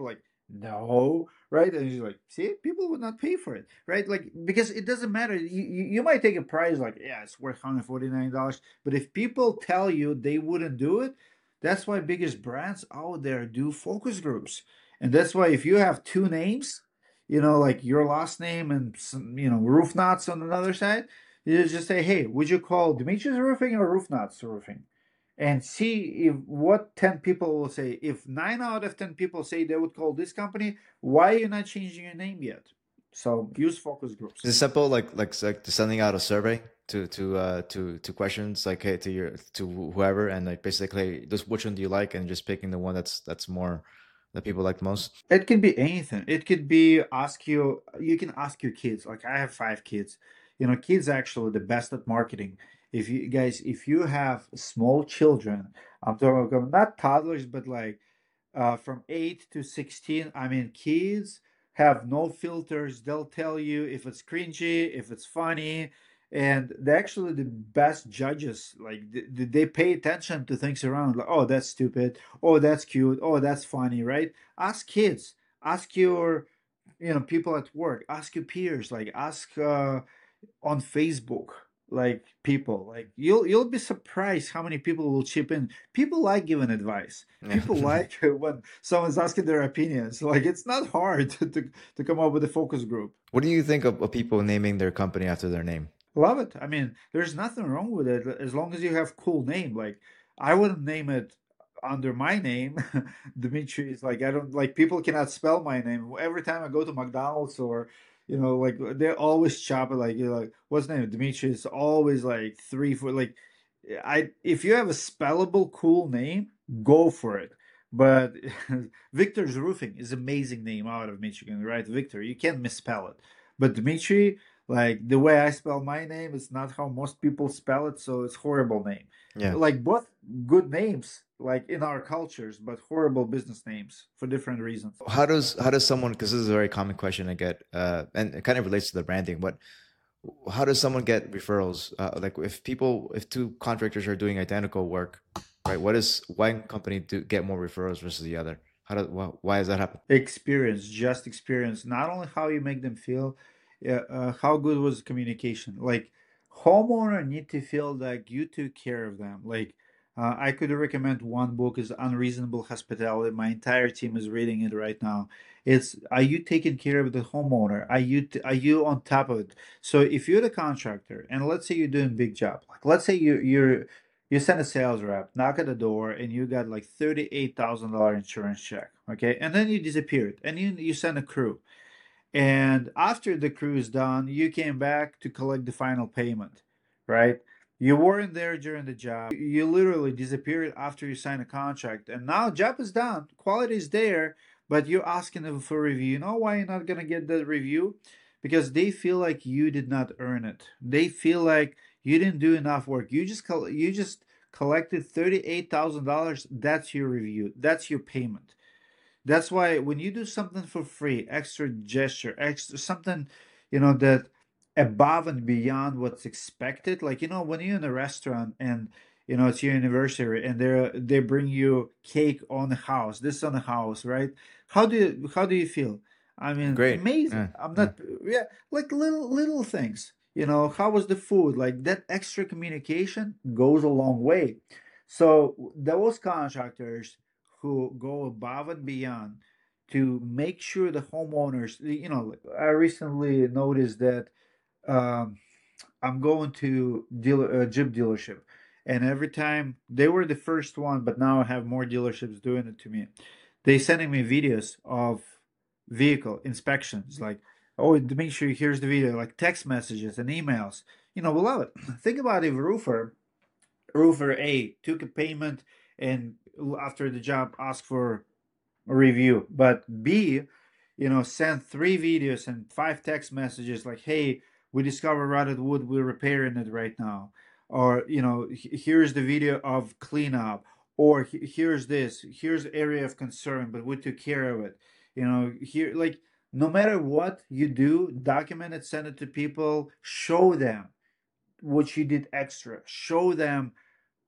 No, right? And he's like, see, people would not pay for it, right? Like, because it doesn't matter. You, you, you might take a price like, yeah, it's worth one hundred forty-nine dollars. But if people tell you they wouldn't do it, that's why biggest brands out there do focus groups. And that's why if you have two names, you know, like your last name and some, you know, Roof Knots on another side, you just say, hey, would you call Dimitri's Roofing or Roof Knots Roofing? And see if what ten people will say. If nine out of ten people say they would call this company, why are you not changing your name yet? So use focus groups. Is it simple, like like like sending out a survey to to uh to to questions like, hey, to your to whoever, and like basically just which one do you like, and just picking the one that's that's more that people like the most? It can be anything. It could be ask you, you can ask your kids. Like I have five kids. You know, kids are actually the best at marketing. If you guys, if you have small children, I'm talking about not toddlers, but like uh, from eight to sixteen. I mean, kids have no filters. They'll tell you if it's cringy, if it's funny, and they're actually the best judges. Like th- they pay attention to things around. Like, oh, that's stupid. Oh, that's cute. Oh, that's funny, right? Ask kids. Ask your, you know, people at work. Ask your peers. Like ask uh, on Facebook, like people, like you'll you'll be surprised how many people will chip in. People like giving advice. Yeah. People like when someone's asking their opinions. Like it's not hard to to, to come up with a focus group. What do you think of, of people naming their company after their name? Love it. I mean, there's nothing wrong with it as long as you have cool name. Like I wouldn't name it under my name. Dimitri is like I don't like people cannot spell my name. Every time I go to McDonald's or you know, like they always chop it like you know, like what's the name? Dimitri is always like three foot like I if you have a spellable cool name, go for it. But Victor's Roofing is amazing name out of Michigan, right? Victor, you can't misspell it. But Dmitry, like the way I spell my name is not how most people spell it, so it's horrible name. Yeah. Like both good names, like in our cultures, but horrible business names for different reasons. How does how does someone, because this is a very common question I get, uh, and it kind of relates to the branding, but how does someone get referrals? Uh, like if people, if two contractors are doing identical work, right? What is one company to get more referrals versus the other? How does why, why does that happen? Experience, just experience. Not only how you make them feel, yeah, uh, how good was communication. Like homeowner need to feel like you took care of them. Like uh, I could recommend one book is Unreasonable Hospitality. My entire team is reading it right now. It's are you taking care of the homeowner? Are you t- are you on top of it? So if you're the contractor and let's say you're doing big job, like let's say you you're you send a sales rep, knock at the door, and you got like thirty-eight thousand dollars insurance check. Okay. And then you disappeared and you, you send a crew. And after the crew is done, you came back to collect the final payment, right? You weren't there during the job. You literally disappeared after you signed a contract. And now job is done. Quality is there, but you're asking them for review. You know why you're not gonna get that review? Because they feel like you did not earn it. They feel like you didn't do enough work. You just col- you just collected thirty-eight thousand dollars. That's your review. That's your payment. That's why when you do something for free, extra gesture, extra something, you know, that above and beyond what's expected. Like, you know, when you're in a restaurant and you know it's your anniversary and they they bring you cake on the house, this on the house, right? How do you how do you feel? I mean, Great. amazing. Yeah, I'm yeah. not yeah, like little little things. You know, how was the food? Like that extra communication goes a long way. So those contractors who go above and beyond to make sure the homeowners, you know, I recently noticed that um, I'm going to dealer a Jeep dealership, and every time they were the first one, but now I have more dealerships doing it to me. They sending me videos of vehicle inspections, like, oh, to make sure here's the video, like text messages and emails. You know, we love it. Think about if roofer roofer A took a payment and after the job asked for a review, but B, you know, sent three videos and five text messages like, "Hey, we discovered rotted wood. We're repairing it right now," or you know, here's the video of cleanup, or here's this, here's the area of concern, but we took care of it. You know, here like no matter what you do, document it, send it to people, show them what you did extra, show them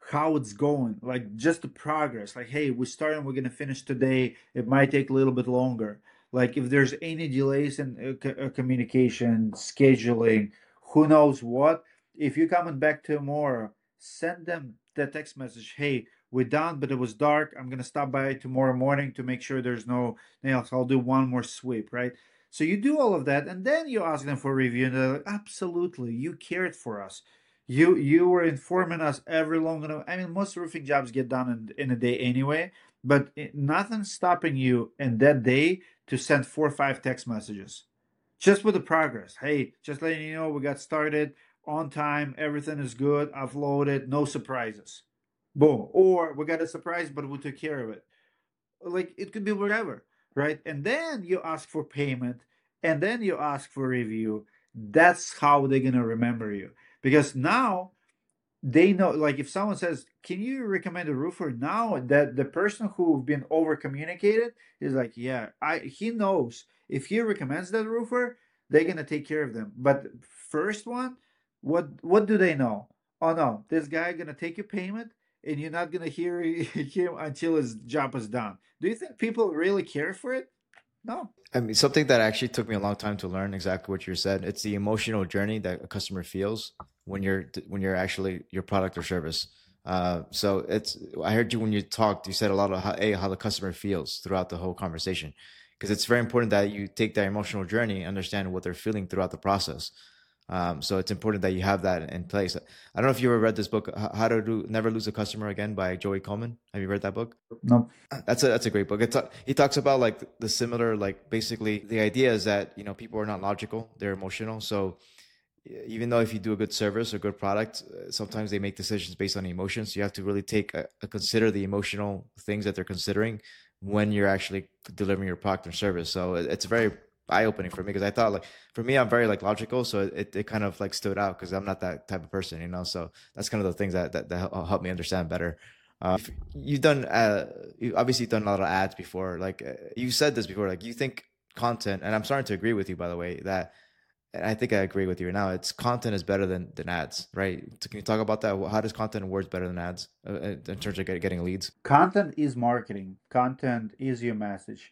how it's going, like just the progress. Like, hey, we started, we're gonna finish today. It might take a little bit longer. Like, if there's any delays in uh, co- uh, communication, scheduling, who knows what. If you're coming back tomorrow, send them the text message. Hey, we're done, but it was dark. I'm gonna stop by tomorrow morning to make sure there's no nails. I'll do one more sweep, right? So you do all of that, and then you ask them for a review, and they're like, absolutely, you cared for us. You you were informing us every long enough. I mean, most roofing jobs get done in, in a day anyway, but it, nothing's stopping you in that day to send four or five text messages just with the progress. Hey, just letting you know we got started on time, everything is good, I've loaded, no surprises. Boom. Or we got a surprise, but we took care of it. Like, it could be whatever, right? And then you ask for payment, and then you ask for review. That's how they're gonna remember you, because now they know. Like, if someone says, can you recommend a roofer, now that the person who've been over communicated is like, yeah, I he knows if he recommends that roofer, they're gonna take care of them. But first one, what what do they know? Oh no, this guy gonna take your payment, and you're not gonna hear him until his job is done. Do you think people really care for it? No. I mean, something that actually took me a long time to learn exactly what you said. It's the emotional journey that a customer feels when you're when you're actually your product or service. Uh, so it's I heard you when you talked, you said a lot of how, a, how the customer feels throughout the whole conversation, because it's very important that you take that emotional journey, understand what they're feeling throughout the process. Um, so it's important that you have that in place. I don't know if you ever read this book, H- How to Do, Never Lose a Customer Again by Joey Coleman. Have you read that book? No. That's a that's a great book. It ta- he talks about like the similar, like basically the idea is that you know people are not logical, they're emotional. So e- even though if you do a good service or good product, uh, sometimes they make decisions based on emotions. You have to really take a, a consider the emotional things that they're considering when you're actually delivering your product or service. So it, it's very eye opening for me, because I thought like for me I'm very like logical, so it, it kind of like stood out because I'm not that type of person, you know. So that's kind of the things that that, that help help me understand better. Uh, you've done uh, you obviously done a lot of ads before. Like uh, you said this before, like you think content, and I'm starting to agree with you by the way that, and I think I agree with you now. It's content is better than than ads, right? So can you talk about that? How does content and words better than ads uh, uh, in terms of get, getting leads? Content is marketing. Content is your message.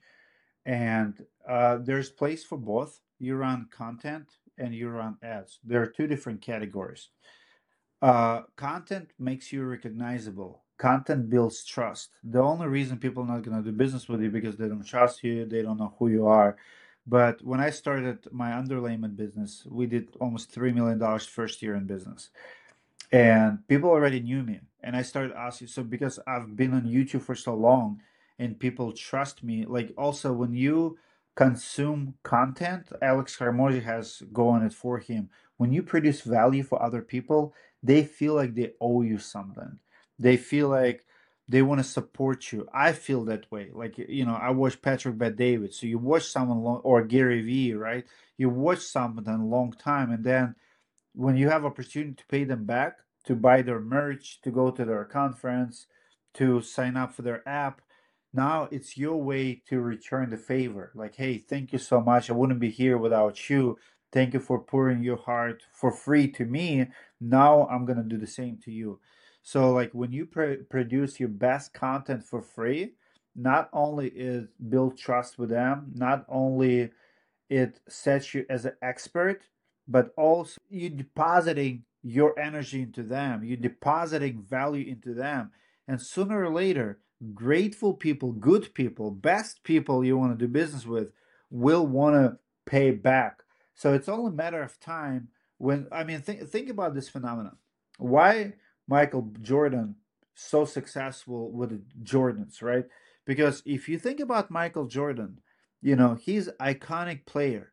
And uh, there's place for both. You run content and you run ads. There are two different categories. Uh, content makes you recognizable. Content builds trust. The only reason people are not going to do business with you because they don't trust you, they don't know who you are. But when I started my underlayment business, we did almost three million dollars first year in business, and people already knew me. And I started asking, so because I've been on YouTube for so long and people trust me, like, also when you consume content, Alex Harmozy has go on it for him. When you produce value for other people, they feel like they owe you something. They feel like they want to support you. I feel that way. Like, you know, I watch Patrick Bet David. So you watch someone long, or Gary Vee, right? You watch someone a long time, and then when you have opportunity to pay them back, to buy their merch, to go to their conference, to sign up for their app, now it's your way to return the favor. Like, hey, thank you so much. I wouldn't be here without you. Thank you for pouring your heart for free to me. Now I'm going to do the same to you. So, like, when you pr- produce your best content for free, not only is build trust with them, not only it sets you as an expert, but also you depositing your energy into them, you depositing value into them. And sooner or later, grateful people, good people, best people you want to do business with will want to pay back. So it's only a matter of time. When I mean, think think about this phenomenon. Why Michael Jordan so successful with the Jordans, right? Because if you think about Michael Jordan, you know, he's iconic player.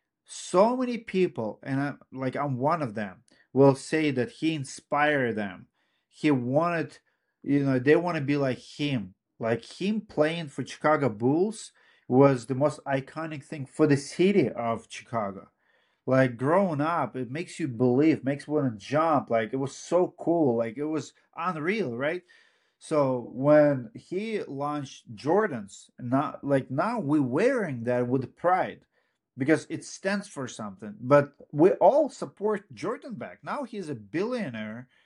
So many people, and I'm like I'm one of them, will say that he inspired them. He wanted, you know, they want to be like him. Like him playing for Chicago Bulls was the most iconic thing for the city of Chicago. Like growing up, it makes you believe, makes you want to jump. Like it was so cool. Like it was unreal, right? So when he launched Jordans, not like now we're wearing that with pride because it stands for something. But we all support Jordan back. Now he's a billionaire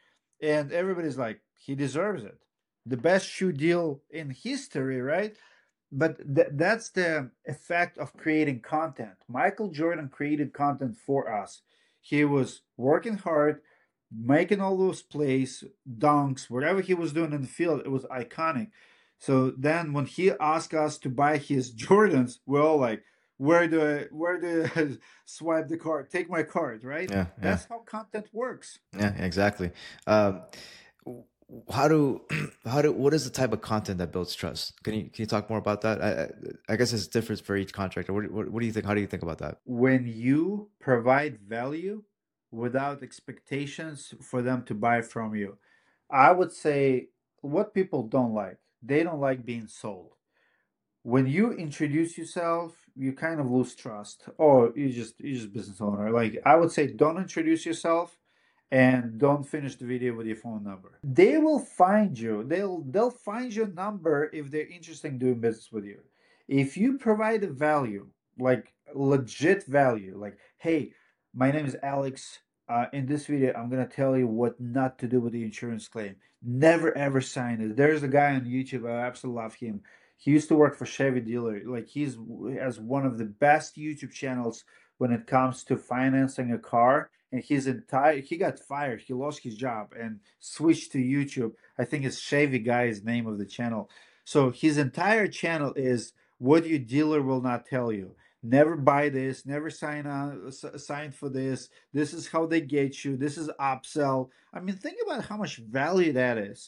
And everybody's like, he deserves it. The best shoe deal in history, right? But th- that's the effect of creating content. Michael Jordan created content for us. He was working hard, making all those plays, dunks, whatever he was doing in the field, it was iconic. So then when he asked us to buy his Jordans, we're all like, where do I where do I swipe the card? Take my card, right? Yeah, yeah, That's how content works. yeah, exactly. Um, w- how do how do what is the type of content that builds trust? Can you can you talk more about that? I I, I guess it's different for each contractor. What, what what do you think? How do you think about that? When you provide value without expectations for them to buy from you, I would say what people don't like, they don't like being sold. When you introduce yourself, you kind of lose trust. Or you just you just business owner. Like I would say, don't introduce yourself and don't finish the video with your phone number. They will find you. They'll they'll find your number if they're interested in doing business with you. If you provide a value, like legit value, like, hey, my name is Alex. Uh, in this video, I'm gonna tell you what not to do with the insurance claim. Never ever sign it. There's a guy on YouTube. I absolutely love him. He used to work for Chevy dealer. Like he's has one of the best YouTube channels when it comes to financing a car. And his entire he got fired. He lost his job and switched to YouTube. I think it's Chevy Guy is name of the channel. So his entire channel is what your dealer will not tell you. Never buy this. Never sign on sign for this. This is how they get you. This is upsell. I mean, think about how much value that is.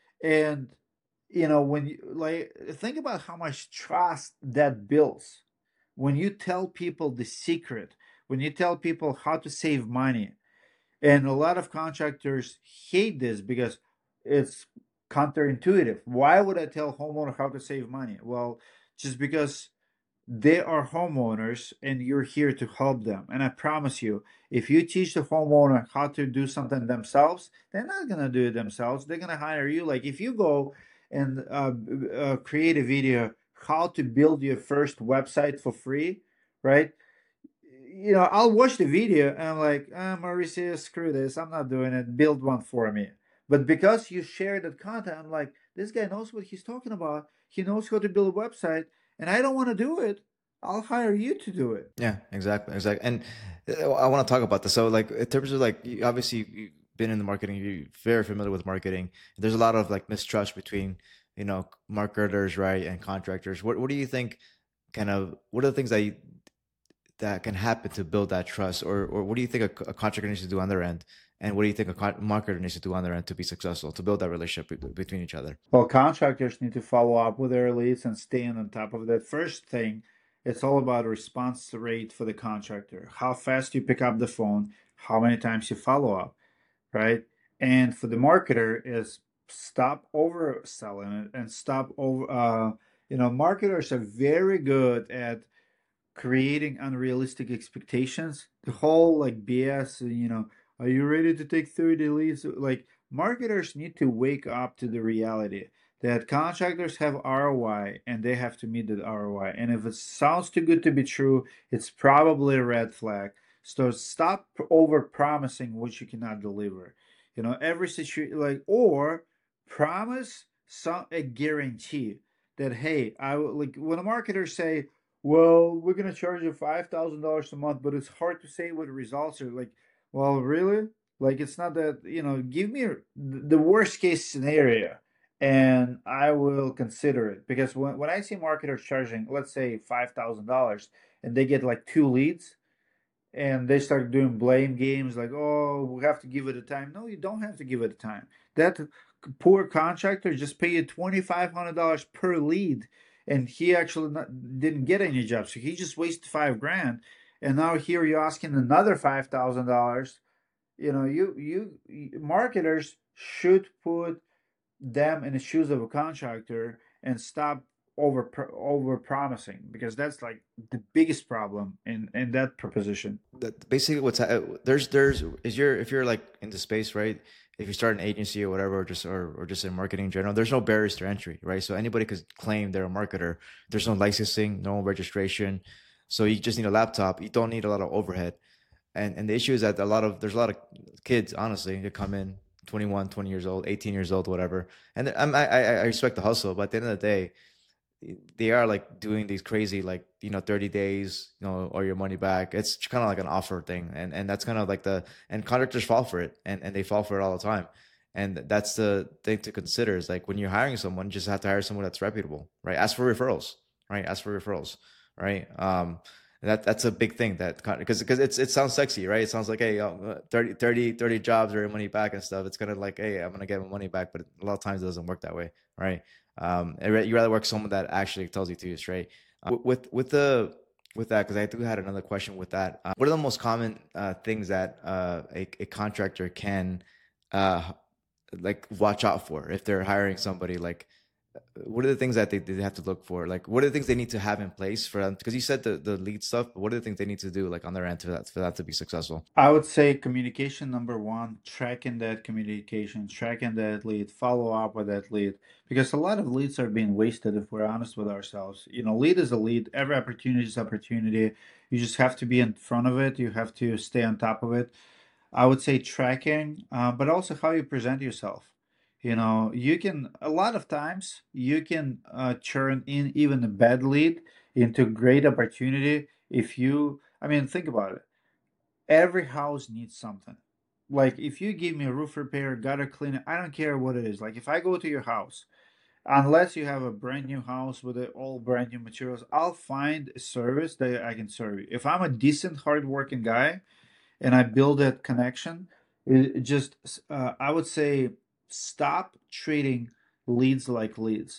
And you know when you like think about how much trust that builds when you tell people the secret, when you tell people how to save money. And a lot of contractors hate this because it's counterintuitive. Why would I tell homeowner how to save money? Well, just because they are homeowners and you're here to help them. And I promise you, if you teach the homeowner how to do something themselves, they're not going to do it themselves. They're going to hire you. Like if you go and uh, uh, create a video how to build your first website for free, right? You know, I'll watch the video and I'm like, ah, Mauricio, screw this. I'm not doing it. Build one for me. But because you share that content, I'm like, this guy knows what he's talking about. He knows how to build a website, and I don't want to do it. I'll hire you to do it. Yeah, exactly, exactly. And uh, I want to talk about this. So, like, in terms of like, you, obviously, you've been in the marketing, you're very familiar with marketing. There's a lot of like mistrust between, you know, marketers, right, and contractors. What What do you think? Kind of, what are the things that you, that can happen to build that trust, or or what do you think a, a contractor needs to do on their end, and what do you think a con- marketer needs to do on their end to be successful, to build that relationship be- between each other? Well, contractors need to follow up with their leads and stay on top of that. First thing, it's all about response rate for the contractor. How fast you pick up the phone, how many times you follow up, right? And for the marketer is stop overselling it and stop over. Uh, you know, marketers are very good at creating unrealistic expectations. The whole like B S, you know, are you ready to take thirty leads? Like marketers need to wake up to the reality that contractors have R O I and they have to meet that R O I. And if it sounds too good to be true, it's probably a red flag. So stop over promising what you cannot deliver. You know, every situation like or promise some a guarantee that hey, I will like when a marketer say, well, we're gonna charge you five thousand dollars a month, but it's hard to say what the results are. Like, well, really? Like, it's not that you know. Give me the worst case scenario, and I will consider it. Because when when I see marketers charging, let's say five thousand dollars, and they get like two leads, and they start doing blame games, like, oh, we have to give it a time. No, you don't have to give it a time. That poor contractor just pay you twenty five hundred dollars per lead and he actually not, didn't get any jobs. So he just wasted five grand, and now here you're asking another five thousand dollars. You know, you you marketers should put them in the shoes of a contractor and stop over over promising because that's like the biggest problem in in that proposition. That basically what's there's there's is your if you're like into space, right? If you start an agency or whatever, or just or, or just in marketing in general, there's no barriers to entry, right? So anybody could claim they're a marketer. There's no licensing, no registration. So you just need a laptop. You don't need a lot of overhead. And and the issue is that a lot of there's a lot of kids, honestly, that come in twenty-one, twenty years old, eighteen years old, whatever. And I'm, I, I I respect the hustle, but at the end of the day, they are like doing these crazy, like, you know, thirty days, you know, or your money back. It's kind of like an offer thing. And, and that's kind of like the, and contractors fall for it, and, and they fall for it all the time. And that's the thing to consider is like when you're hiring someone, you just have to hire someone that's reputable, right? Ask for referrals, right? Ask for referrals, right? Um, and that that's a big thing that because because it's it sounds sexy, right? It sounds like, hey, uh, thirty, thirty, thirty jobs or your money back and stuff. It's kind of like, hey, I'm gonna get my money back, but a lot of times it doesn't work that way, right? Um, you rather work with someone that actually tells you to use, right? Uh, with with the with that, because I do had another question with that. Uh, what are the most common uh, things that uh, a, a contractor can uh, like watch out for if they're hiring somebody? Like, what are the things that they, they have to look for? Like, what are the things they need to have in place for them? Because you said the, the lead stuff, but what are the things they need to do like on their end for that for that to be successful? I would say communication number one, tracking that communication, tracking that lead, follow up with that lead. Because a lot of leads are being wasted if we're honest with ourselves. You know, lead is a lead. Every opportunity is opportunity. You just have to be in front of it. You have to stay on top of it. I would say tracking, uh, but also how you present yourself. You know, you can, a lot of times, you can uh, turn in even a bad lead into great opportunity if you, I mean, think about it. Every house needs something. Like if you give me a roof repair, gutter cleaner, I don't care what it is. Like if I go to your house, unless you have a brand new house with uh, all brand new materials, I'll find a service that I can serve you. If I'm a decent, hardworking guy, and I build that connection, it, it just uh, I would say stop treating leads like leads.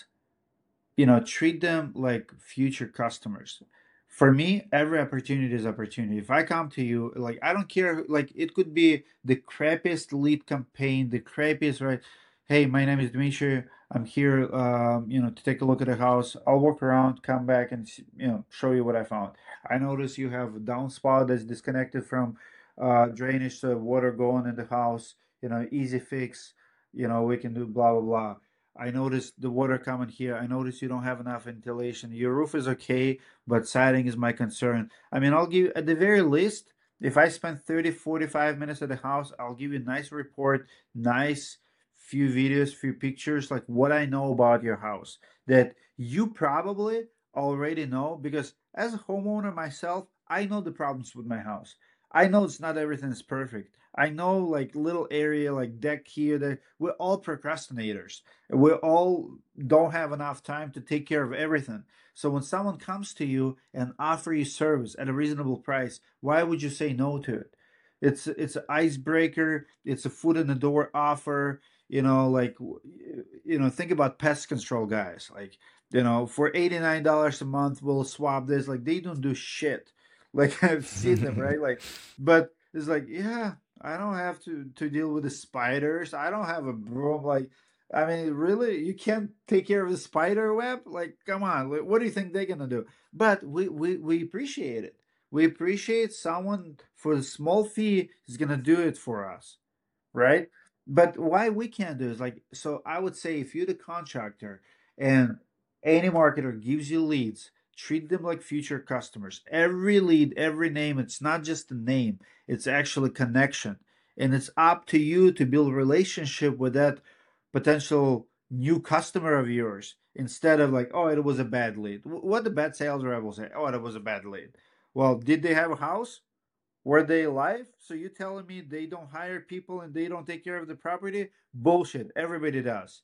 You know, treat them like future customers. For me, every opportunity is opportunity. If I come to you, like I don't care, like it could be the crappiest lead campaign, the crappiest, right? Hey, my name is Dmitry. I'm here, um, you know, to take a look at the house. I'll walk around, come back, and you know, show you what I found. I notice you have a downspout that's disconnected from uh, drainage, so water going in the house. You know, easy fix. You know, we can do blah blah blah. I noticed the water coming here. I noticed you don't have enough ventilation. Your roof is okay, but siding is my concern. I mean, I'll give, at the very least, if I spend thirty, forty-five minutes at the house, I'll give you a nice report, nice few videos, few pictures, like what I know about your house that you probably already know, because as a homeowner myself, I know the problems with my house. I know it's not everything is perfect. I know like little area like deck here that we're all procrastinators. We all don't have enough time to take care of everything. So when someone comes to you and offer you service at a reasonable price, why would you say no to it? It's it's an icebreaker. It's a foot in the door offer. You know, like you know, think about pest control guys. Like you know, for eighty nine dollars a month, we'll swap this. Like they don't do shit. Like I've seen them, right? Like, but it's like, yeah, I don't have to to deal with the spiders. I don't have a broom. Like, I mean, really, you can't take care of the spider web? Like, come on, what do you think they're gonna do? But we we we appreciate it. We appreciate someone for the small fee is gonna do it for us, right? But why we can't do is like, so I would say if you're the contractor and any marketer gives you leads, treat them like future customers. Every lead, every name, it's not just a name, it's actually connection. And it's up to you to build a relationship with that potential new customer of yours instead of like, oh, it was a bad lead. What the bad sales rep will say, oh, it was a bad lead. Well, did they have a house? Were they alive? So you telling me they don't hire people and they don't take care of the property? Bullshit. Everybody does.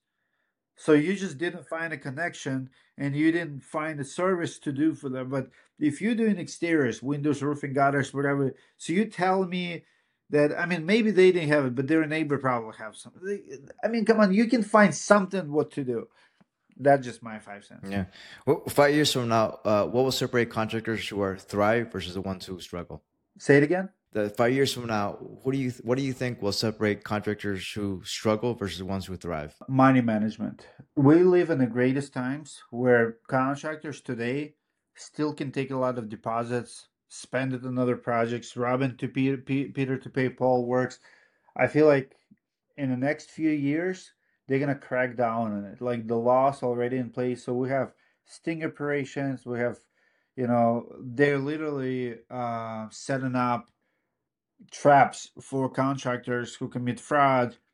So you just didn't find a connection and you didn't find a service to do for them. But if you're doing exteriors, windows, roofing, gutters, whatever, so you tell me that, I mean, maybe they didn't have it, but their neighbor probably have something. I mean, come on, you can find something what to do. That's just my five cents. Yeah. Well, five years from now, uh, what will separate contractors who are thrive versus the ones who struggle? Say it again. The five years from now, what do you what do you think will separate contractors who struggle versus the ones who thrive? Money management. We live in the greatest times where contractors today still can take a lot of deposits, spend it on other projects. Robin to Peter, Peter to pay Paul works. I feel like in the next few years they're gonna crack down on it. Like the law's already in place, so we have sting operations. We have, you know, they're literally uh, setting up traps for contractors who commit fraud.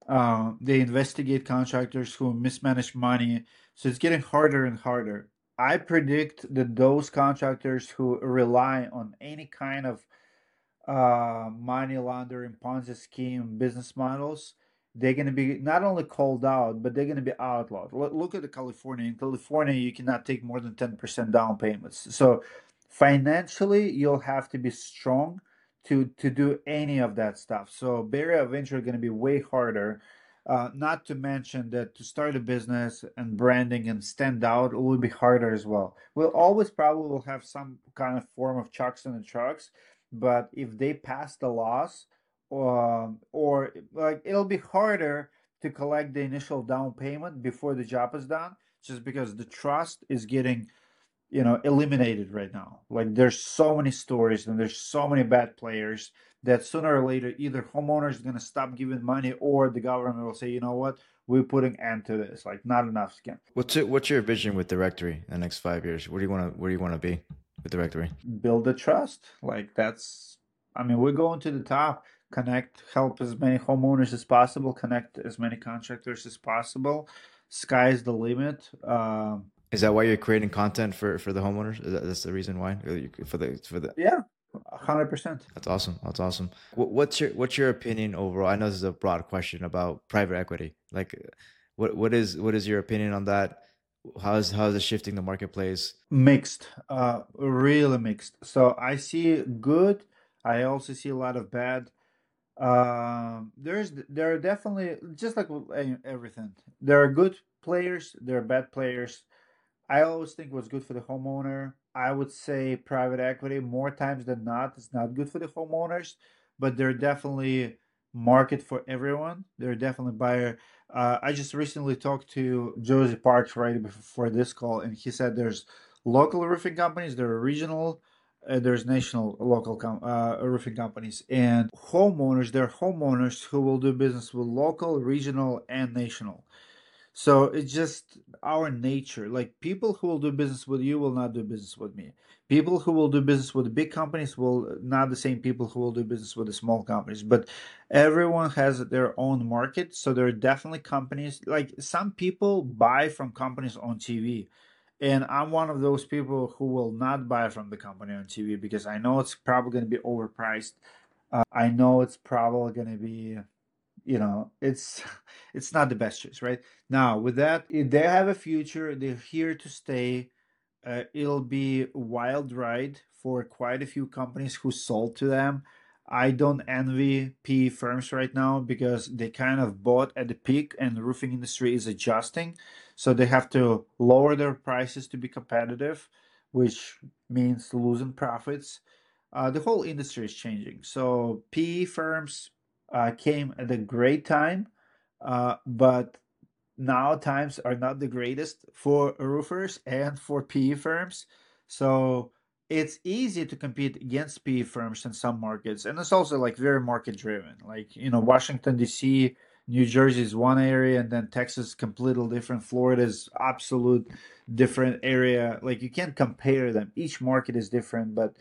Uh, they investigate contractors who mismanage money. So it's getting harder and harder. I predict that those contractors who rely on any kind of uh, money laundering, Ponzi scheme business models, they're going to be not only called out, but they're going to be outlawed. Look at the California. In California, you cannot take more than ten percent down payments. So financially, you'll have to be strong to to do any of that stuff. So barrier of entry are going to be way harder. Uh, not to mention that to start a business and branding and stand out it will be harder as well. We'll always probably will have some kind of form of chucks in the trucks, but if they pass the laws, um, or like it'll be harder to collect the initial down payment before the job is done, just because the trust is getting you know eliminated right now. Like there's so many stories and there's so many bad players that sooner or later either homeowners are going to stop giving money or the government will say, you know what, we're putting end to this. Like not enough scam. What's it, what's your vision with Directory in the next five years? Where do you want to where do you want to be with Directory? Build the trust. Like that's, I mean, we're going to the top. Connect, help as many homeowners as possible. Connect as many contractors as possible. Sky's the limit. Um, Is that why you're creating content for, for the homeowners? Is that, that's the reason why for the for the yeah. A hundred percent. That's awesome. That's awesome. What's your what's your opinion overall? I know this is a broad question about private equity. Like, what what is what is your opinion on that? How is how is it shifting the marketplace? Mixed, uh, really mixed. So I see good. I also see a lot of bad. Um, there's there are definitely just like with everything. There are good players. There are bad players. I always think what's good for the homeowner. I would say private equity more times than not is not good for the homeowners, but they're definitely market for everyone. They're definitely buyer. Uh, I just recently talked to Josie Parks right before this call, and he said there's local roofing companies, there are regional, uh, there's national local com- uh, roofing companies, and homeowners. There are homeowners who will do business with local, regional, and national. So it's just our nature. Like people who will do business with you will not do business with me. People who will do business with the big companies will not the same people who will do business with the small companies. But everyone has their own market. So there are definitely companies, like some people buy from companies on T V. And I'm one of those people who will not buy from the company on T V because I know it's probably going to be overpriced. Uh, I know it's probably going to be you know it's it's not the best choice. Right now with that, if they have a future, they're here to stay. Uh, it'll be a wild ride for quite a few companies who sold to them. I don't envy P E firms right now because they kind of bought at the peak and the roofing industry is adjusting, so they have to lower their prices to be competitive, which means losing profits. Uh, the whole industry is changing, so P E firms uh, came at a great time, uh, but now times are not the greatest for roofers and for P E firms. So it's easy to compete against P E firms in some markets, and it's also like very market driven. Like you know, Washington D C, New Jersey is one area, and then Texas is completely different. Florida is absolute different area. Like you can't compare them. Each market is different, but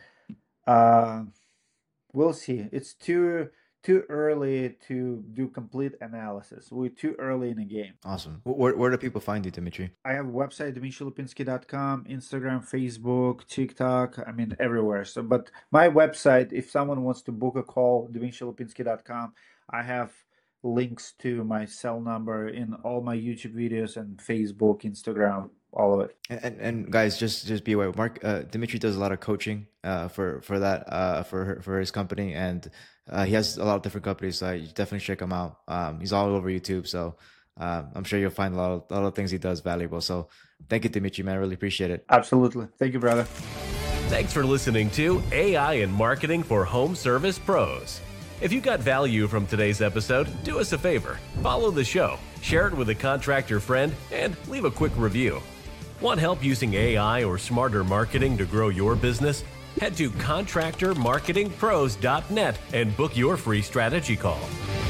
uh, we'll see. It's too too early to do complete analysis. We're too early in the game. Awesome. Where, where do people find you, Dmitry? I have a website, dmitry lipinski dot com, Instagram, Facebook, TikTok, I mean, everywhere. So, but my website, if someone wants to book a call, dmitry lipinski dot com, I have links to my cell number in all my YouTube videos and Facebook, Instagram, all of it. And and, and guys, just just be aware. Mark uh, Dmitry does a lot of coaching uh, for for that uh, for for his company, and uh, he has a lot of different companies. So you definitely check him out. Um, he's all over YouTube, so uh, I'm sure you'll find a lot of a lot of things he does valuable. So thank you, Dmitry, man. I really appreciate it. Absolutely. Thank you, brother. Thanks for listening to A I and Marketing for Home Service Pros. If you got value from today's episode, do us a favor. Follow the show, share it with a contractor friend, and leave a quick review. Want help using A I or smarter marketing to grow your business? Head to contractor marketing pros dot net and book your free strategy call.